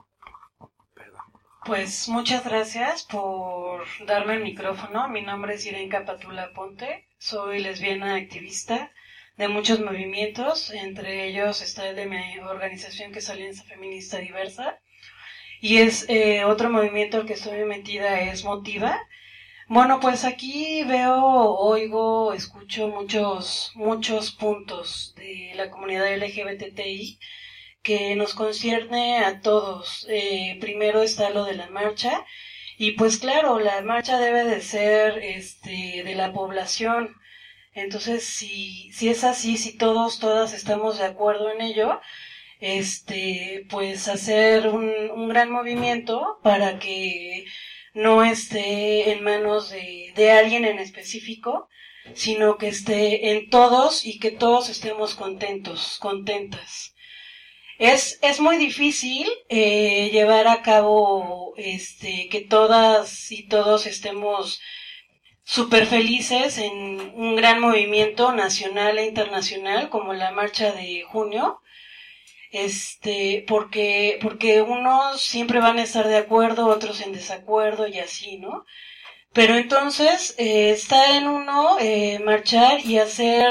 Pues muchas gracias por darme el micrófono. Mi nombre es Irenka Patula Ponte. Soy lesbiana activista de muchos movimientos. Entre ellos está el de mi organización, que es Alianza Feminista Diversa. Y es otro movimiento al que estoy metida, es Motiva. Bueno, pues aquí oigo, escucho muchos puntos de la comunidad LGBTI que nos concierne a todos. Primero está lo de la marcha, y pues claro, la marcha debe de ser de la población. Entonces, si es así, si todas estamos de acuerdo en ello, pues hacer un gran movimiento para que no esté en manos de alguien en específico, sino que esté en todos y que todos estemos contentas. Es muy difícil llevar a cabo que todas y todos estemos súper felices en un gran movimiento nacional e internacional como la marcha de junio, porque unos siempre van a estar de acuerdo, otros en desacuerdo y así, ¿no? Pero entonces está en uno marchar y hacer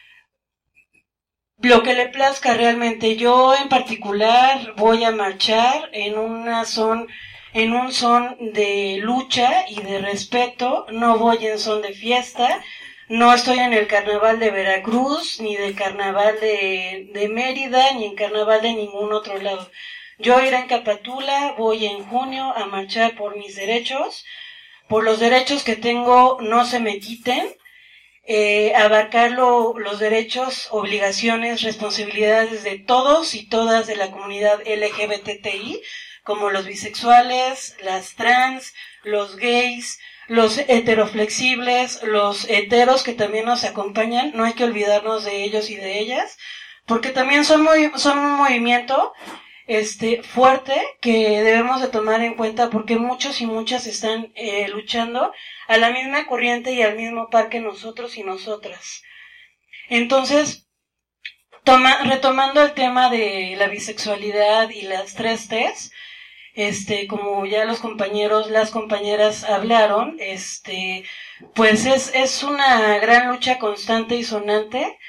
lo que le plazca realmente. Yo en particular voy a marchar en un son de lucha y de respeto. No voy en son de fiesta. No estoy en el carnaval de Veracruz, ni de carnaval de Mérida, ni en carnaval de ningún otro lado. Yo iré en Capatula, voy en junio a marchar por mis derechos, por los derechos que tengo no se me quiten. Abarcar los derechos, obligaciones, responsabilidades de todos y todas de la comunidad LGBTI, como los bisexuales, las trans, los gays, los heteroflexibles, los heteros que también nos acompañan. No hay que olvidarnos de ellos y de ellas, porque también son un movimiento fuerte que debemos de tomar en cuenta, porque muchos y muchas están luchando a la misma corriente y al mismo par que nosotros y nosotras. Entonces, retomando el tema de la bisexualidad y las 3 Ts, como ya las compañeras hablaron, pues es una gran lucha constante y sonante.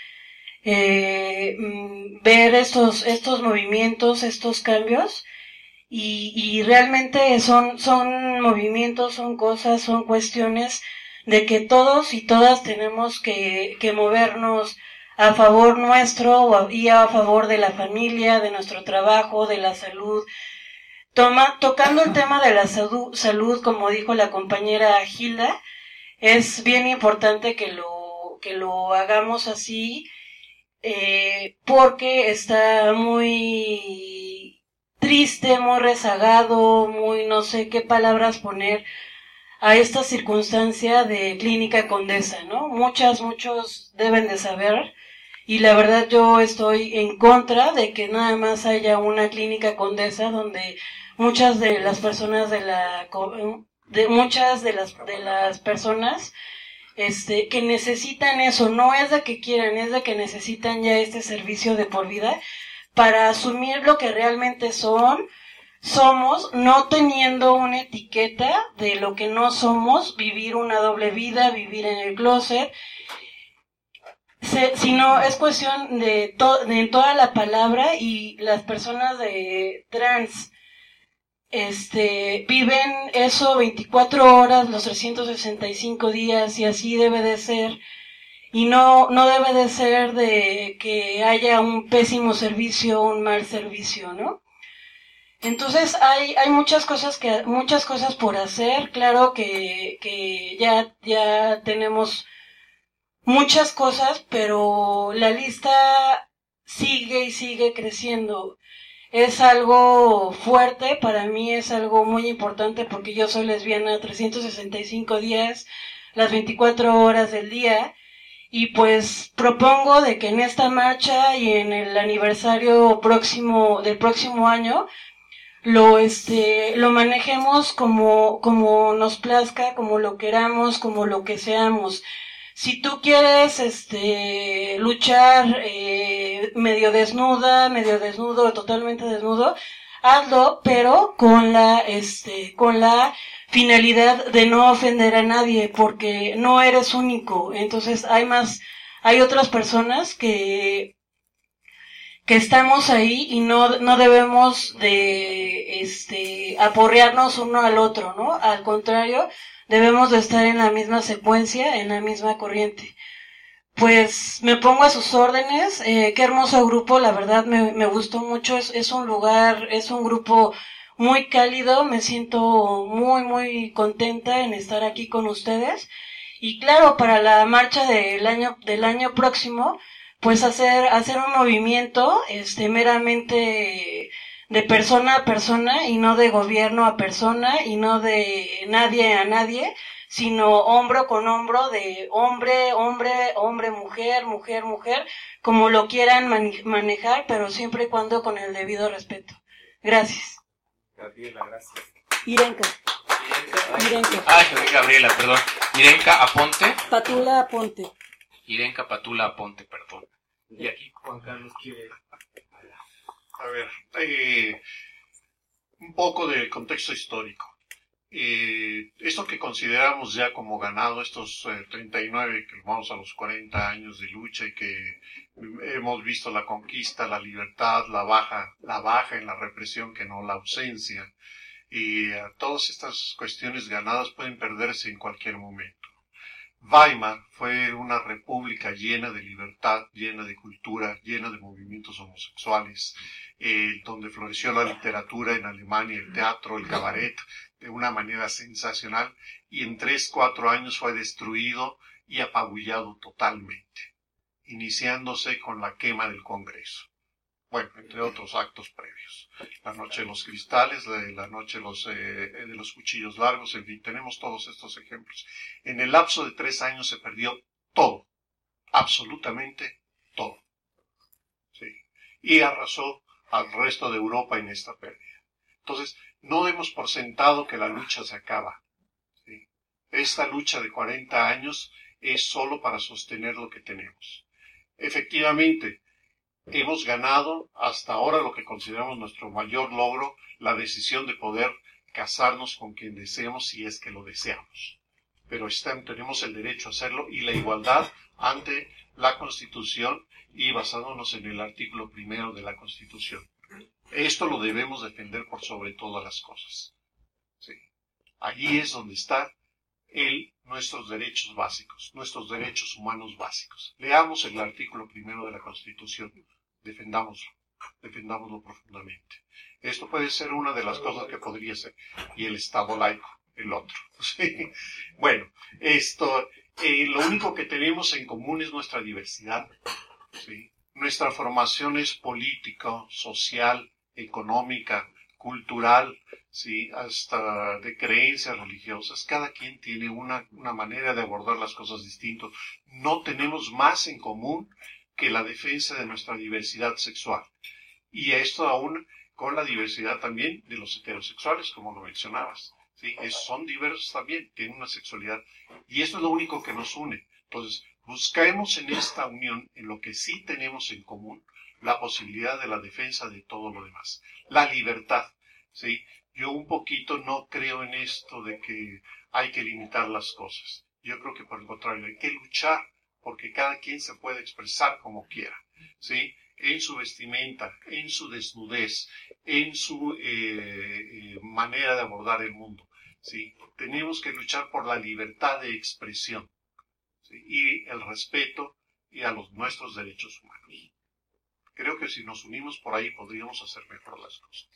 Ver estos movimientos, estos cambios, y realmente son movimientos, son cosas, son cuestiones de que todos y todas tenemos que movernos a favor nuestro y a favor de la familia, de nuestro trabajo, de la salud. Tocando el tema de la salud, como dijo la compañera Gilda, es bien importante que lo hagamos así, porque está muy triste, muy rezagado, muy no sé qué palabras poner a esta circunstancia de Clínica Condesa, ¿no? Muchos deben de saber, y la verdad yo estoy en contra de que nada más haya una Clínica Condesa donde muchas de las personas muchas de las personas que necesitan eso, no es de que quieran, es de que necesitan ya este servicio de por vida para asumir lo que realmente somos, no teniendo una etiqueta de lo que no somos, vivir una doble vida, vivir en el closet, sino es cuestión de toda la palabra. Y las personas de trans viven eso 24 horas, los 365 días, y así debe de ser. Y no debe de ser de que haya un pésimo servicio o un mal servicio, ¿no? Entonces hay muchas cosas por hacer. Claro que ya tenemos muchas cosas, pero la lista sigue y sigue creciendo. Es algo fuerte, para mí es algo muy importante porque yo soy lesbiana 365 días, las 24 horas del día. Y pues propongo de que en esta marcha y en el aniversario del próximo año lo manejemos como nos plazca, como lo queramos, como lo que seamos. Si tú quieres luchar medio desnudo, totalmente desnudo, hazlo, pero con la finalidad de no ofender a nadie, porque no eres único. Entonces hay otras personas que estamos ahí y no debemos de aporrearnos uno al otro, ¿no? Al contrario, debemos de estar en la misma secuencia, en la misma corriente. Pues me pongo a sus órdenes. Qué hermoso grupo, la verdad me gustó mucho. Es un grupo muy cálido. Me siento muy, muy contenta en estar aquí con ustedes. Y claro, para la marcha del año próximo, pues hacer un movimiento, meramente de persona a persona, y no de gobierno a persona, y no de nadie a nadie, sino hombro con hombro, de hombre, mujer, como lo quieran manejar, pero siempre y cuando con el debido respeto. Gracias. Gabriela, gracias. Irenka. Gabriela, perdón. Irenka Aponte. Patula Aponte. Irenka Patula Aponte, perdón. Y aquí Juan Carlos quiere... A ver, un poco de contexto histórico. Esto que consideramos ya como ganado, estos 39, que vamos a los 40 años de lucha, y que hemos visto la conquista, la libertad, la baja en la represión, que no la ausencia, y todas estas cuestiones ganadas pueden perderse en cualquier momento. Weimar fue una república llena de libertad, llena de cultura, llena de movimientos homosexuales, donde floreció la literatura en Alemania, el teatro, el cabaret, de una manera sensacional, y en 3-4 años fue destruido y apabullado totalmente, iniciándose con la quema del Congreso. Bueno, entre otros actos previos. La noche de los cristales, la noche de los cuchillos largos, en fin, tenemos todos estos ejemplos. En el lapso de 3 años se perdió todo, absolutamente todo. Sí. Y arrasó al resto de Europa en esta pérdida. Entonces, no demos por sentado que la lucha se acaba. ¿Sí? Esta lucha de 40 años es solo para sostener lo que tenemos. Efectivamente, hemos ganado hasta ahora lo que consideramos nuestro mayor logro, la decisión de poder casarnos con quien deseemos, si es que lo deseamos. Pero tenemos el derecho a hacerlo, y la igualdad ante la Constitución, y basándonos en el artículo 1 de la Constitución. Esto lo debemos defender por sobre todas las cosas. Sí. Allí es donde están nuestros derechos básicos, nuestros derechos humanos básicos. Leamos el artículo 1 de la Constitución. Defendámoslo profundamente. Esto puede ser una de las cosas que podría ser. Y el Estado laico, el otro. ¿Sí? Bueno, lo único que tenemos en común es nuestra diversidad, ¿sí? Nuestra formación es política, social, económica, cultural, ¿sí? Hasta de creencias religiosas. Cada quien tiene una manera de abordar las cosas distintas. No tenemos más en común que la defensa de nuestra diversidad sexual. Y esto aún con la diversidad también de los heterosexuales, como lo mencionabas. ¿Sí? Son diversos también, tienen una sexualidad. Y esto es lo único que nos une. Entonces, busquemos en esta unión, en lo que sí tenemos en común, la posibilidad de la defensa de todo lo demás. La libertad. ¿Sí? Yo un poquito no creo en esto de que hay que limitar las cosas. Yo creo que por el contrario, hay que luchar porque cada quien se puede expresar como quiera. ¿Sí? En su vestimenta, en su desnudez, en su manera de abordar el mundo. ¿Sí? Tenemos que luchar por la libertad de expresión, ¿sí? Y el respeto y a nuestros derechos humanos. Creo que si nos unimos por ahí podríamos hacer mejor las cosas.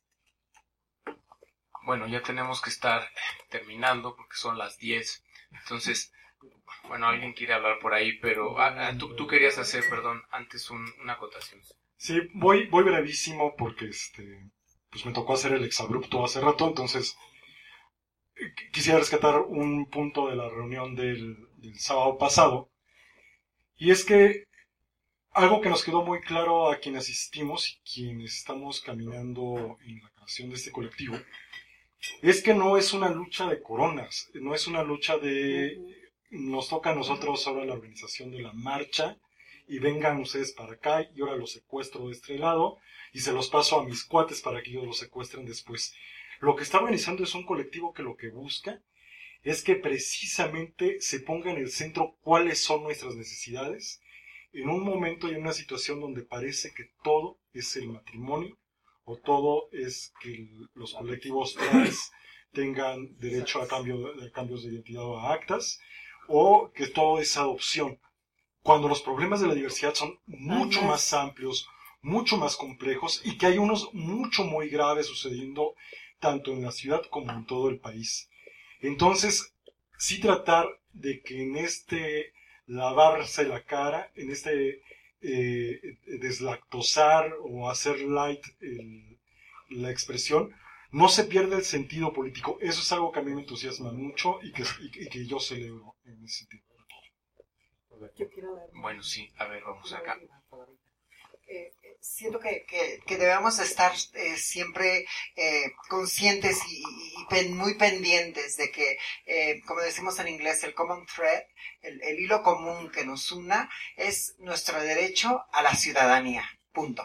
Bueno, ya tenemos que estar terminando porque son las 10. Entonces, bueno, alguien quiere hablar por ahí, pero tú querías hacer, perdón, antes una acotación. Sí, voy brevísimo porque pues me tocó hacer el exabrupto hace rato, entonces quisiera rescatar un punto de la reunión del sábado pasado, y es que algo que nos quedó muy claro a quienes asistimos y quienes estamos caminando en la creación de este colectivo, es que no es una lucha de coronas, no es una lucha de nos toca a nosotros ahora la organización de la marcha y vengan ustedes para acá y ahora los secuestro de este lado y se los paso a mis cuates para que ellos los secuestren después. Lo que está organizando es un colectivo que lo que busca es que precisamente se ponga en el centro cuáles son nuestras necesidades en un momento y en una situación donde parece que todo es el matrimonio o todo es que los colectivos trans tengan derecho a cambios de identidad o a actas, o que todo es adopción, cuando los problemas de la diversidad son mucho más amplios, mucho más complejos, y que hay unos muy graves sucediendo tanto en la ciudad como en todo el país. Entonces, sí tratar de que en lavarse la cara, en deslactosar o hacer light la expresión, no se pierde el sentido político. Eso es algo que a mí me entusiasma mucho y que yo celebro en ese sentido. Bueno, sí, a ver, vamos acá. Siento que debemos estar siempre conscientes y muy pendientes de que, como decimos en inglés, el common thread, el hilo común que nos una es nuestro derecho a la ciudadanía. Punto.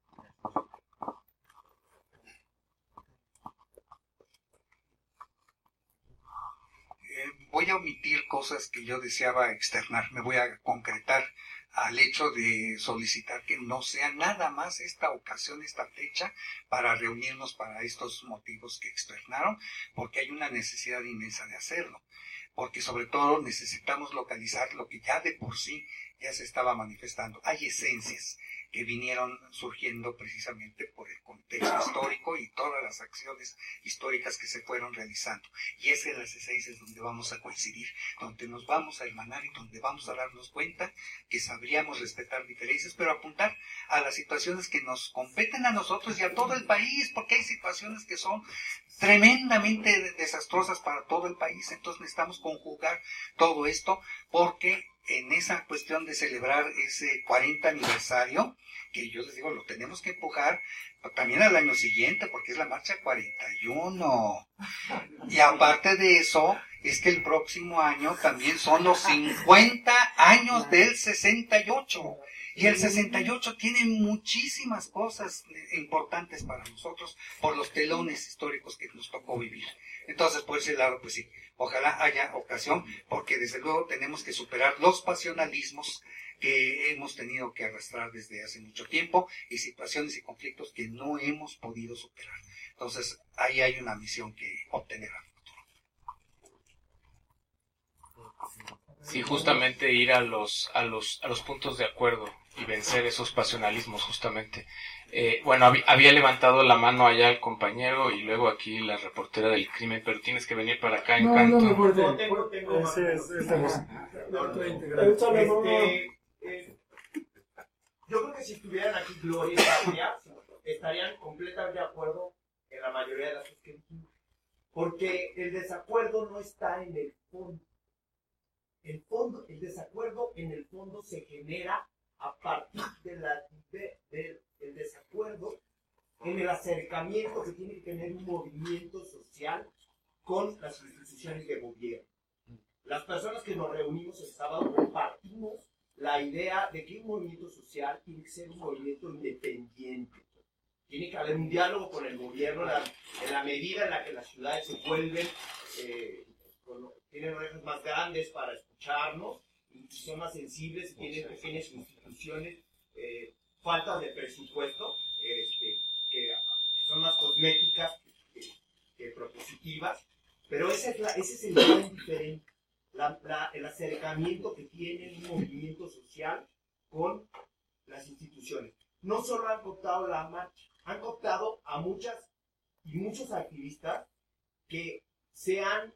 Voy a omitir cosas que yo deseaba externar, me voy a concretar al hecho de solicitar que no sea nada más esta ocasión, esta fecha, para reunirnos para estos motivos que externaron, porque hay una necesidad inmensa de hacerlo, porque sobre todo necesitamos localizar lo que ya de por sí ya se estaba manifestando. Hay esencias que vinieron surgiendo precisamente por el contexto histórico y todas las acciones históricas que se fueron realizando. Y es en las esencias donde vamos a coincidir, donde nos vamos a hermanar y donde vamos a darnos cuenta que sabríamos respetar diferencias, pero apuntar a las situaciones que nos competen a nosotros y a todo el país, porque hay situaciones que son tremendamente desastrosas para todo el país. Entonces necesitamos conjugar todo esto, porque en esa cuestión de celebrar ese 40 aniversario, que yo les digo, lo tenemos que empujar también al año siguiente, porque es la marcha 41. Y aparte de eso, es que el próximo año también son los 50 años del 68. Y el 68 tiene muchísimas cosas importantes para nosotros por los telones históricos que nos tocó vivir. Entonces, por ese lado, pues sí, ojalá haya ocasión, porque desde luego tenemos que superar los pasionalismos que hemos tenido que arrastrar desde hace mucho tiempo y situaciones y conflictos que no hemos podido superar. Entonces, ahí hay una misión que obtener a futuro. Sí, justamente ir a los puntos de acuerdo vencer esos pasionalismos justamente. Bueno, había levantado la mano allá el compañero y luego aquí la reportera del crimen, pero tienes que venir para acá, Encanto. No, tengo yo creo que si estuvieran aquí Gloria y Claudia, estarían completamente de acuerdo en la mayoría de las cosas que dijimos. Porque el desacuerdo no está en el fondo. El desacuerdo en el fondo se genera a partir del desacuerdo en el acercamiento que tiene que tener un movimiento social con las instituciones de gobierno. Las personas que nos reunimos el sábado compartimos la idea de que un movimiento social tiene que ser un movimiento independiente. Tiene que haber un diálogo con el gobierno en la medida en la que las ciudades se vuelven, tienen orejas más grandes para escucharnos, y son más sensibles, y tienen pequeñas instituciones, faltas de presupuesto, que son más cosméticas que propositivas, pero ese es el gran diferente, el acercamiento que tiene un movimiento social con las instituciones. No solo han cooptado la marcha, han cooptado a muchos activistas que se han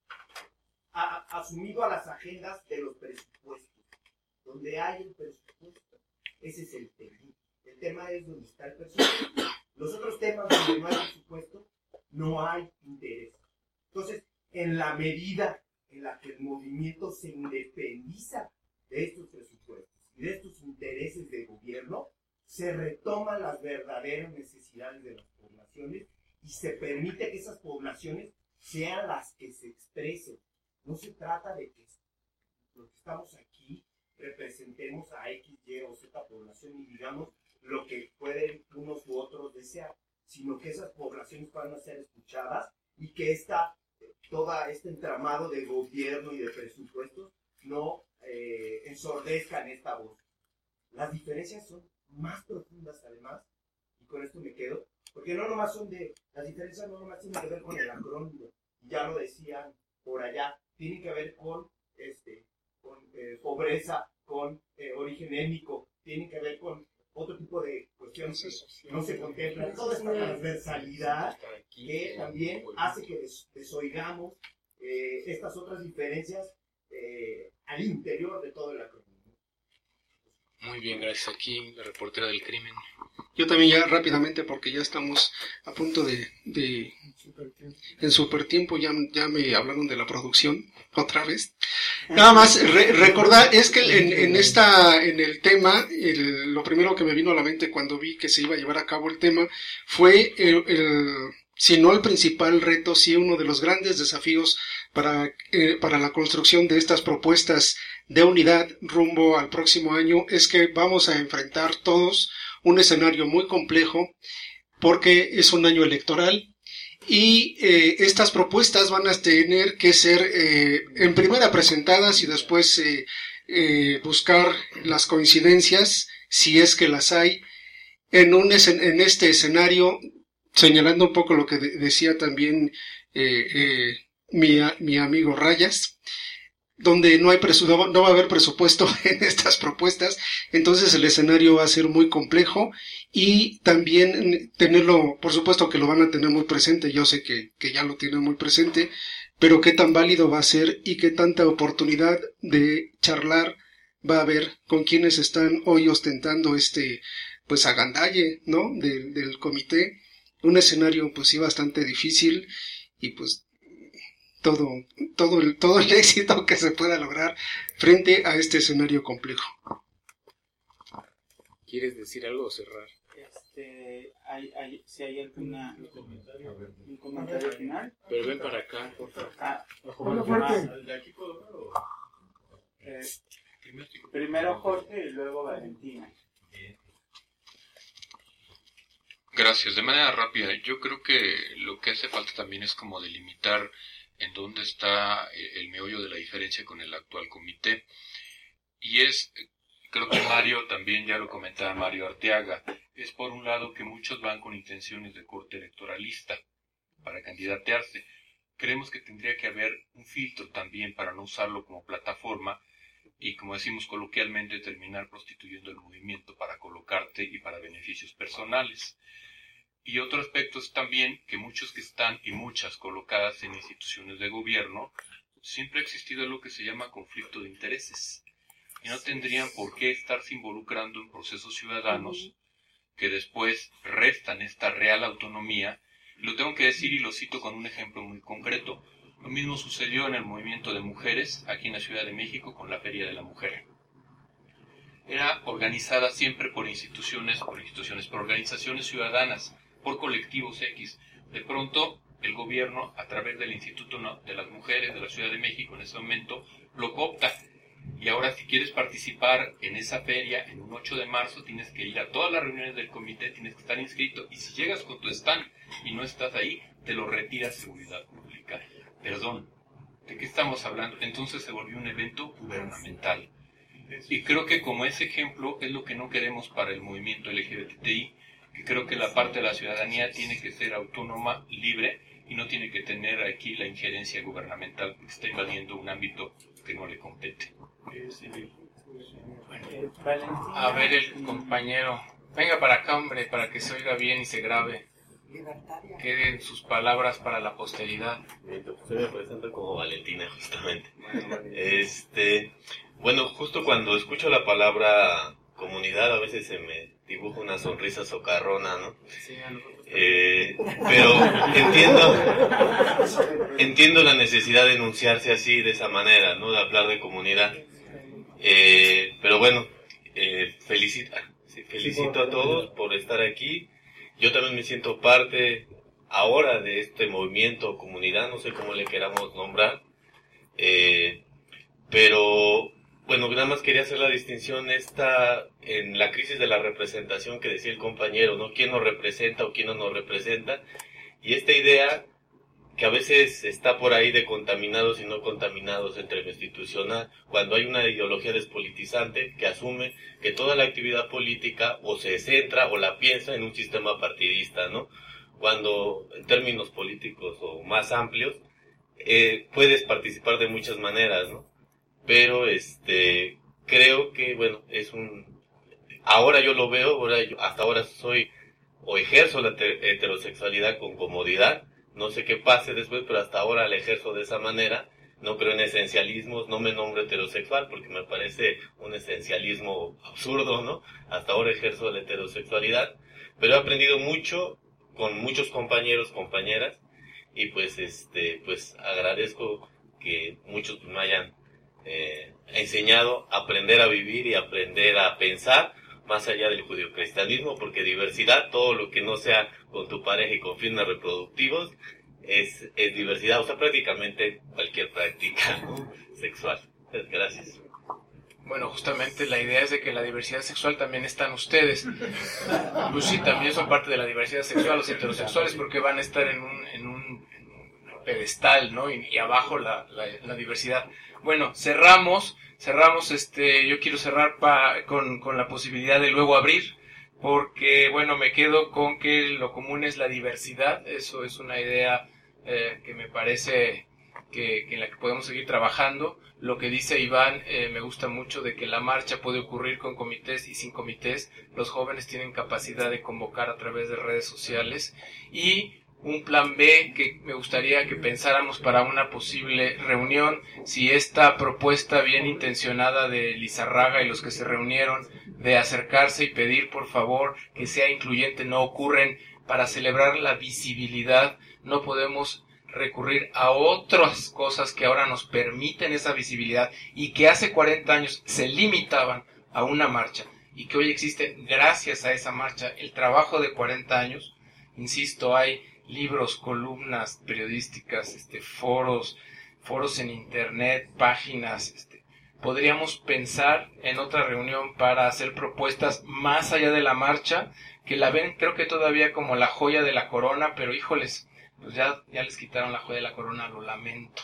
asumido a las agendas de los presupuestos. Donde hay el presupuesto, ese es el tema. El tema es donde está el presupuesto. Los otros temas donde no hay presupuesto, no hay interés. Entonces, en la medida en la que el movimiento se independiza de estos presupuestos y de estos intereses de gobierno, se retoman las verdaderas necesidades de las poblaciones y se permite que esas poblaciones sean las que se expresen. No se trata de que los que estamos aquí representemos a X, Y o Z población y digamos lo que pueden unos u otros desear, sino que esas poblaciones puedan ser escuchadas y que todo este entramado de gobierno y de presupuestos no ensordezcan esta voz. Las diferencias son más profundas además, y con esto me quedo, porque las diferencias no nomás tienen que ver con el acrónimo, ya lo decían por allá, tienen que ver con pobreza, con origen étnico, tienen que ver con otro tipo de cuestiones que no se contemplan, toda esta transversalidad que también hace que desoigamos estas otras diferencias al interior de todo el acrónimo. Muy bien, gracias. Aquí la reportera del crimen. Yo también ya rápidamente, porque ya estamos a punto en super tiempo, ya me hablaron de la producción otra vez. Nada más recordar, es que en el tema, lo primero que me vino a la mente cuando vi que se iba a llevar a cabo el tema fue si no el principal reto, sí uno de los grandes desafíos para la construcción de estas propuestas de unidad rumbo al próximo año, es que vamos a enfrentar todos un escenario muy complejo porque es un año electoral y estas propuestas van a tener que ser en primera presentadas y después buscar las coincidencias, si es que las hay, en este escenario, señalando un poco lo que decía también mi amigo Rayas, donde no va a haber presupuesto en estas propuestas, entonces el escenario va a ser muy complejo y también tenerlo, por supuesto que lo van a tener muy presente, yo sé que ya lo tienen muy presente, pero qué tan válido va a ser y qué tanta oportunidad de charlar va a haber con quienes están hoy ostentando pues agandalle, ¿no? del comité, un escenario pues sí bastante difícil y pues todo el éxito que se pueda lograr frente a este escenario complejo. ¿Quieres decir algo o cerrar? Si hay un comentario final. Pero ven para acá, por favor. ¿De aquí puedo ver? Primero Jorge y luego Valentina. Gracias. De manera rápida, yo creo que lo que hace falta también es como delimitar en dónde está el meollo de la diferencia con el actual comité. Y creo que Mario también ya lo comentaba, Mario Arteaga, es por un lado que muchos van con intenciones de corte electoralista para candidatearse. Creemos que tendría que haber un filtro también para no usarlo como plataforma y, como decimos coloquialmente, terminar prostituyendo el movimiento para colocarte y para beneficios personales. Y otro aspecto es también que muchos que están y muchas colocadas en instituciones de gobierno, siempre ha existido lo que se llama conflicto de intereses. Y no tendrían por qué estarse involucrando en procesos ciudadanos que después restan esta real autonomía. Lo tengo que decir y lo cito con un ejemplo muy concreto. Lo mismo sucedió en el movimiento de mujeres aquí en la Ciudad de México con la Feria de la Mujer. Era organizada siempre por organizaciones ciudadanas, por colectivos X. De pronto, el gobierno, a través del Instituto de las Mujeres de la Ciudad de México en ese momento, lo coopta. Y ahora, si quieres participar en esa feria, en un 8 de marzo, tienes que ir a todas las reuniones del comité, tienes que estar inscrito, y si llegas con tu stand y no estás ahí, te lo retira Seguridad Pública. Perdón, ¿de qué estamos hablando? Entonces se volvió un evento gubernamental. Y creo que como ese ejemplo es lo que no queremos para el movimiento LGBTI, que creo que la parte de la ciudadanía tiene que ser autónoma, libre, y no tiene que tener aquí la injerencia gubernamental, porque está invadiendo un ámbito que no le compete. A ver, el compañero, venga para acá, hombre, para que se oiga bien y se grabe. Queden sus palabras para la posteridad. Se me presenta como Valentina, justamente. Bueno, justo cuando escucho la palabra comunidad, a veces se me dibuja una sonrisa socarrona, ¿no? Sí, pero entiendo la necesidad de enunciarse así, de esa manera, ¿no? De hablar de comunidad. Pero bueno, felicito a todos por estar aquí. Yo también me siento parte ahora de este movimiento, comunidad, no sé cómo le queramos nombrar. Pero bueno, nada más quería hacer la distinción en la crisis de la representación que decía el compañero, ¿no? ¿Quién nos representa o quién no nos representa? Y esta idea que a veces está por ahí de contaminados y no contaminados entre lo institucional, cuando hay una ideología despolitizante que asume que toda la actividad política o se centra o la piensa en un sistema partidista, ¿no? Cuando en términos políticos o más amplios puedes participar de muchas maneras, ¿no? Pero creo que, bueno, ahora yo lo veo, hasta ahora soy o ejerzo la heterosexualidad con comodidad. No sé qué pase después, pero hasta ahora la ejerzo de esa manera. No creo en esencialismos, no me nombro heterosexual porque me parece un esencialismo absurdo, ¿no? Hasta ahora ejerzo la heterosexualidad, pero he aprendido mucho con muchos compañeros, compañeras, y pues agradezco que muchos me hayan enseñado a aprender a vivir y aprender a pensar más allá del judeocristianismo, porque diversidad, todo lo que no sea con tu pareja y con fines reproductivos, es diversidad, o sea, prácticamente cualquier práctica, ¿no? Sexual. Gracias. Bueno, justamente la idea es de que la diversidad sexual también están ustedes. Pues sí, también son parte de la diversidad sexual los heterosexuales, porque van a estar en un pedestal, ¿no? Y abajo la diversidad. Bueno, cerramos, yo quiero cerrar con la posibilidad de luego abrir, porque, bueno, me quedo con que lo común es la diversidad. Eso es una idea que me parece que en la que podemos seguir trabajando. Lo que dice Iván me gusta mucho, de que la marcha puede ocurrir con comités y sin comités. Los jóvenes tienen capacidad de convocar a través de redes sociales. Y un plan B que me gustaría que pensáramos para una posible reunión, si esta propuesta bien intencionada de Lizarraga y los que se reunieron de acercarse y pedir por favor que sea incluyente no ocurren, para celebrar la visibilidad no podemos recurrir a otras cosas que ahora nos permiten esa visibilidad y que hace 40 años se limitaban a una marcha y que hoy existe gracias a esa marcha. El trabajo de 40 años, insisto, hay libros, columnas periodísticas, foros en internet, páginas. Podríamos pensar en otra reunión para hacer propuestas más allá de la marcha, que la ven creo que todavía como la joya de la corona, pero híjoles, pues ya les quitaron la joya de la corona, lo lamento.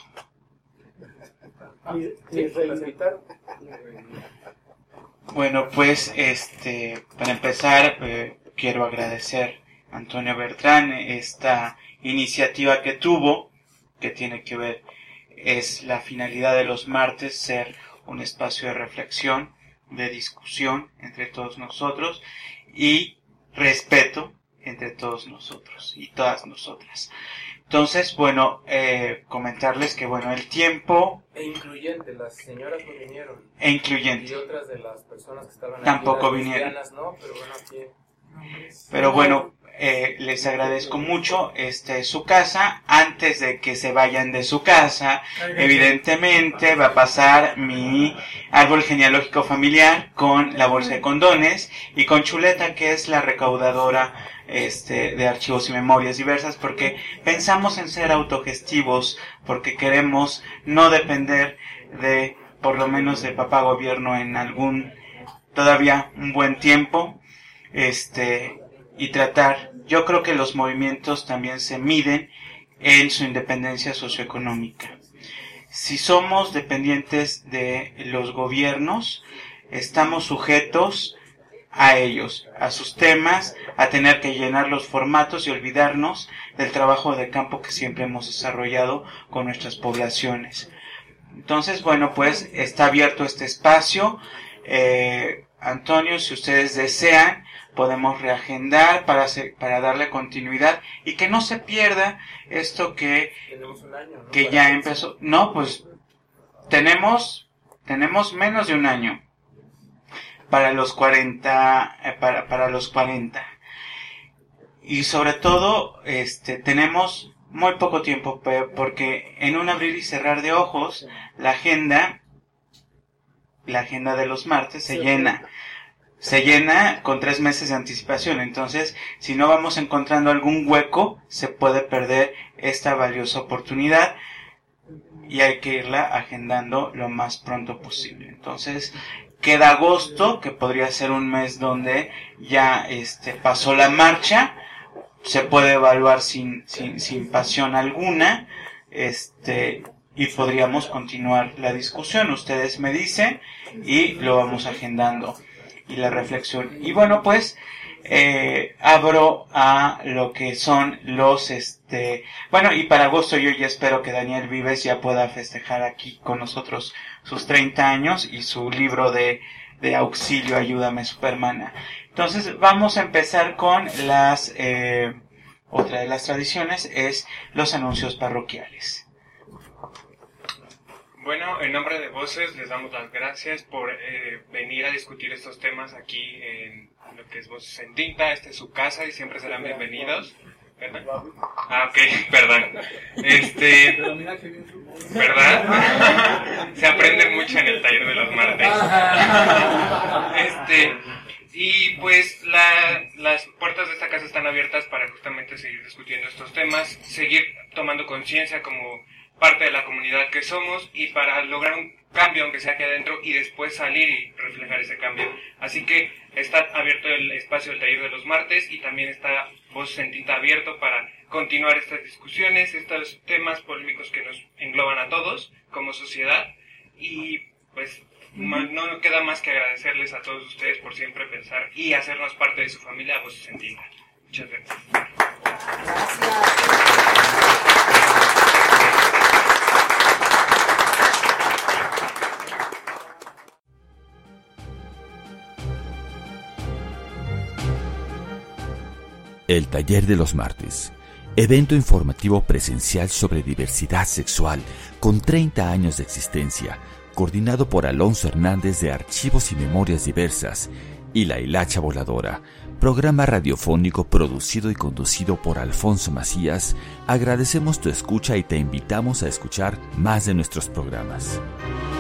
Bueno, pues para empezar quiero agradecer a Antonio Bertrán esta iniciativa que tuvo, que tiene que ver, es la finalidad de los martes, ser un espacio de reflexión, de discusión entre todos nosotros y respeto entre todos nosotros y todas nosotras. Entonces, bueno, comentarles que, bueno, el tiempo... E incluyente, las señoras no vinieron. E incluyente. Y otras de las personas que estaban tampoco aquí, vinieron. No, pero bueno, aquí... Pero bueno, les agradezco mucho. Esta es su casa. Antes de que se vayan de su casa, evidentemente va a pasar mi árbol genealógico familiar con la bolsa de condones y con Chuleta, que es la recaudadora de archivos y memorias diversas, porque pensamos en ser autogestivos, porque queremos no depender de, por lo menos, del papá gobierno en todavía un buen tiempo, y tratar, yo creo que los movimientos también se miden en su independencia socioeconómica. Si somos dependientes de los gobiernos, estamos sujetos a ellos, a sus temas, a tener que llenar los formatos y olvidarnos del trabajo de campo que siempre hemos desarrollado con nuestras poblaciones. Entonces, bueno, pues está abierto este espacio. Antonio, si ustedes desean, podemos reagendar para darle continuidad y que no se pierda esto que ya empezó. No, pues tenemos menos de un año para los 40, para los 40. Y sobre todo, tenemos muy poco tiempo, porque en un abrir y cerrar de ojos, la agenda de los martes se llena con 3 meses de anticipación. Entonces, si no vamos encontrando algún hueco, se puede perder esta valiosa oportunidad y hay que irla agendando lo más pronto posible. Entonces, queda agosto, que podría ser un mes donde ya pasó la marcha, se puede evaluar sin pasión alguna, y podríamos continuar la discusión. Ustedes me dicen y lo vamos agendando y la reflexión. Y bueno, pues abro a lo que son los bueno, y para agosto yo ya espero que Daniel Vives ya pueda festejar aquí con nosotros sus 30 años y su libro de auxilio, Ayúdame Supermana. Entonces vamos a empezar con otra de las tradiciones es los anuncios parroquiales. Bueno, en nombre de Voces les damos las gracias por venir a discutir estos temas aquí en lo que es Voces en Tinta. Esta es su casa y siempre serán bienvenidos. ¿Verdad? Ah, ok, perdón. ¿Verdad? Se aprende mucho en el taller de los martes. Y pues las puertas de esta casa están abiertas para justamente seguir discutiendo estos temas, seguir tomando conciencia como parte de la comunidad que somos y para lograr un cambio, aunque sea aquí adentro, y después salir y reflejar ese cambio. Así que está abierto el espacio del taller de los martes y también está Voces en Tinta abierto para continuar estas discusiones, estos temas polémicos que nos engloban a todos como sociedad. Y pues no nos queda más que agradecerles a todos ustedes por siempre pensar y hacernos parte de su familia Voces en Tinta. Muchas gracias. El Taller de los Martes, evento informativo presencial sobre diversidad sexual con 30 años de existencia, coordinado por Alonso Hernández de Archivos y Memorias Diversas y La Hilacha Voladora, programa radiofónico producido y conducido por Alfonso Macías. Agradecemos tu escucha y te invitamos a escuchar más de nuestros programas.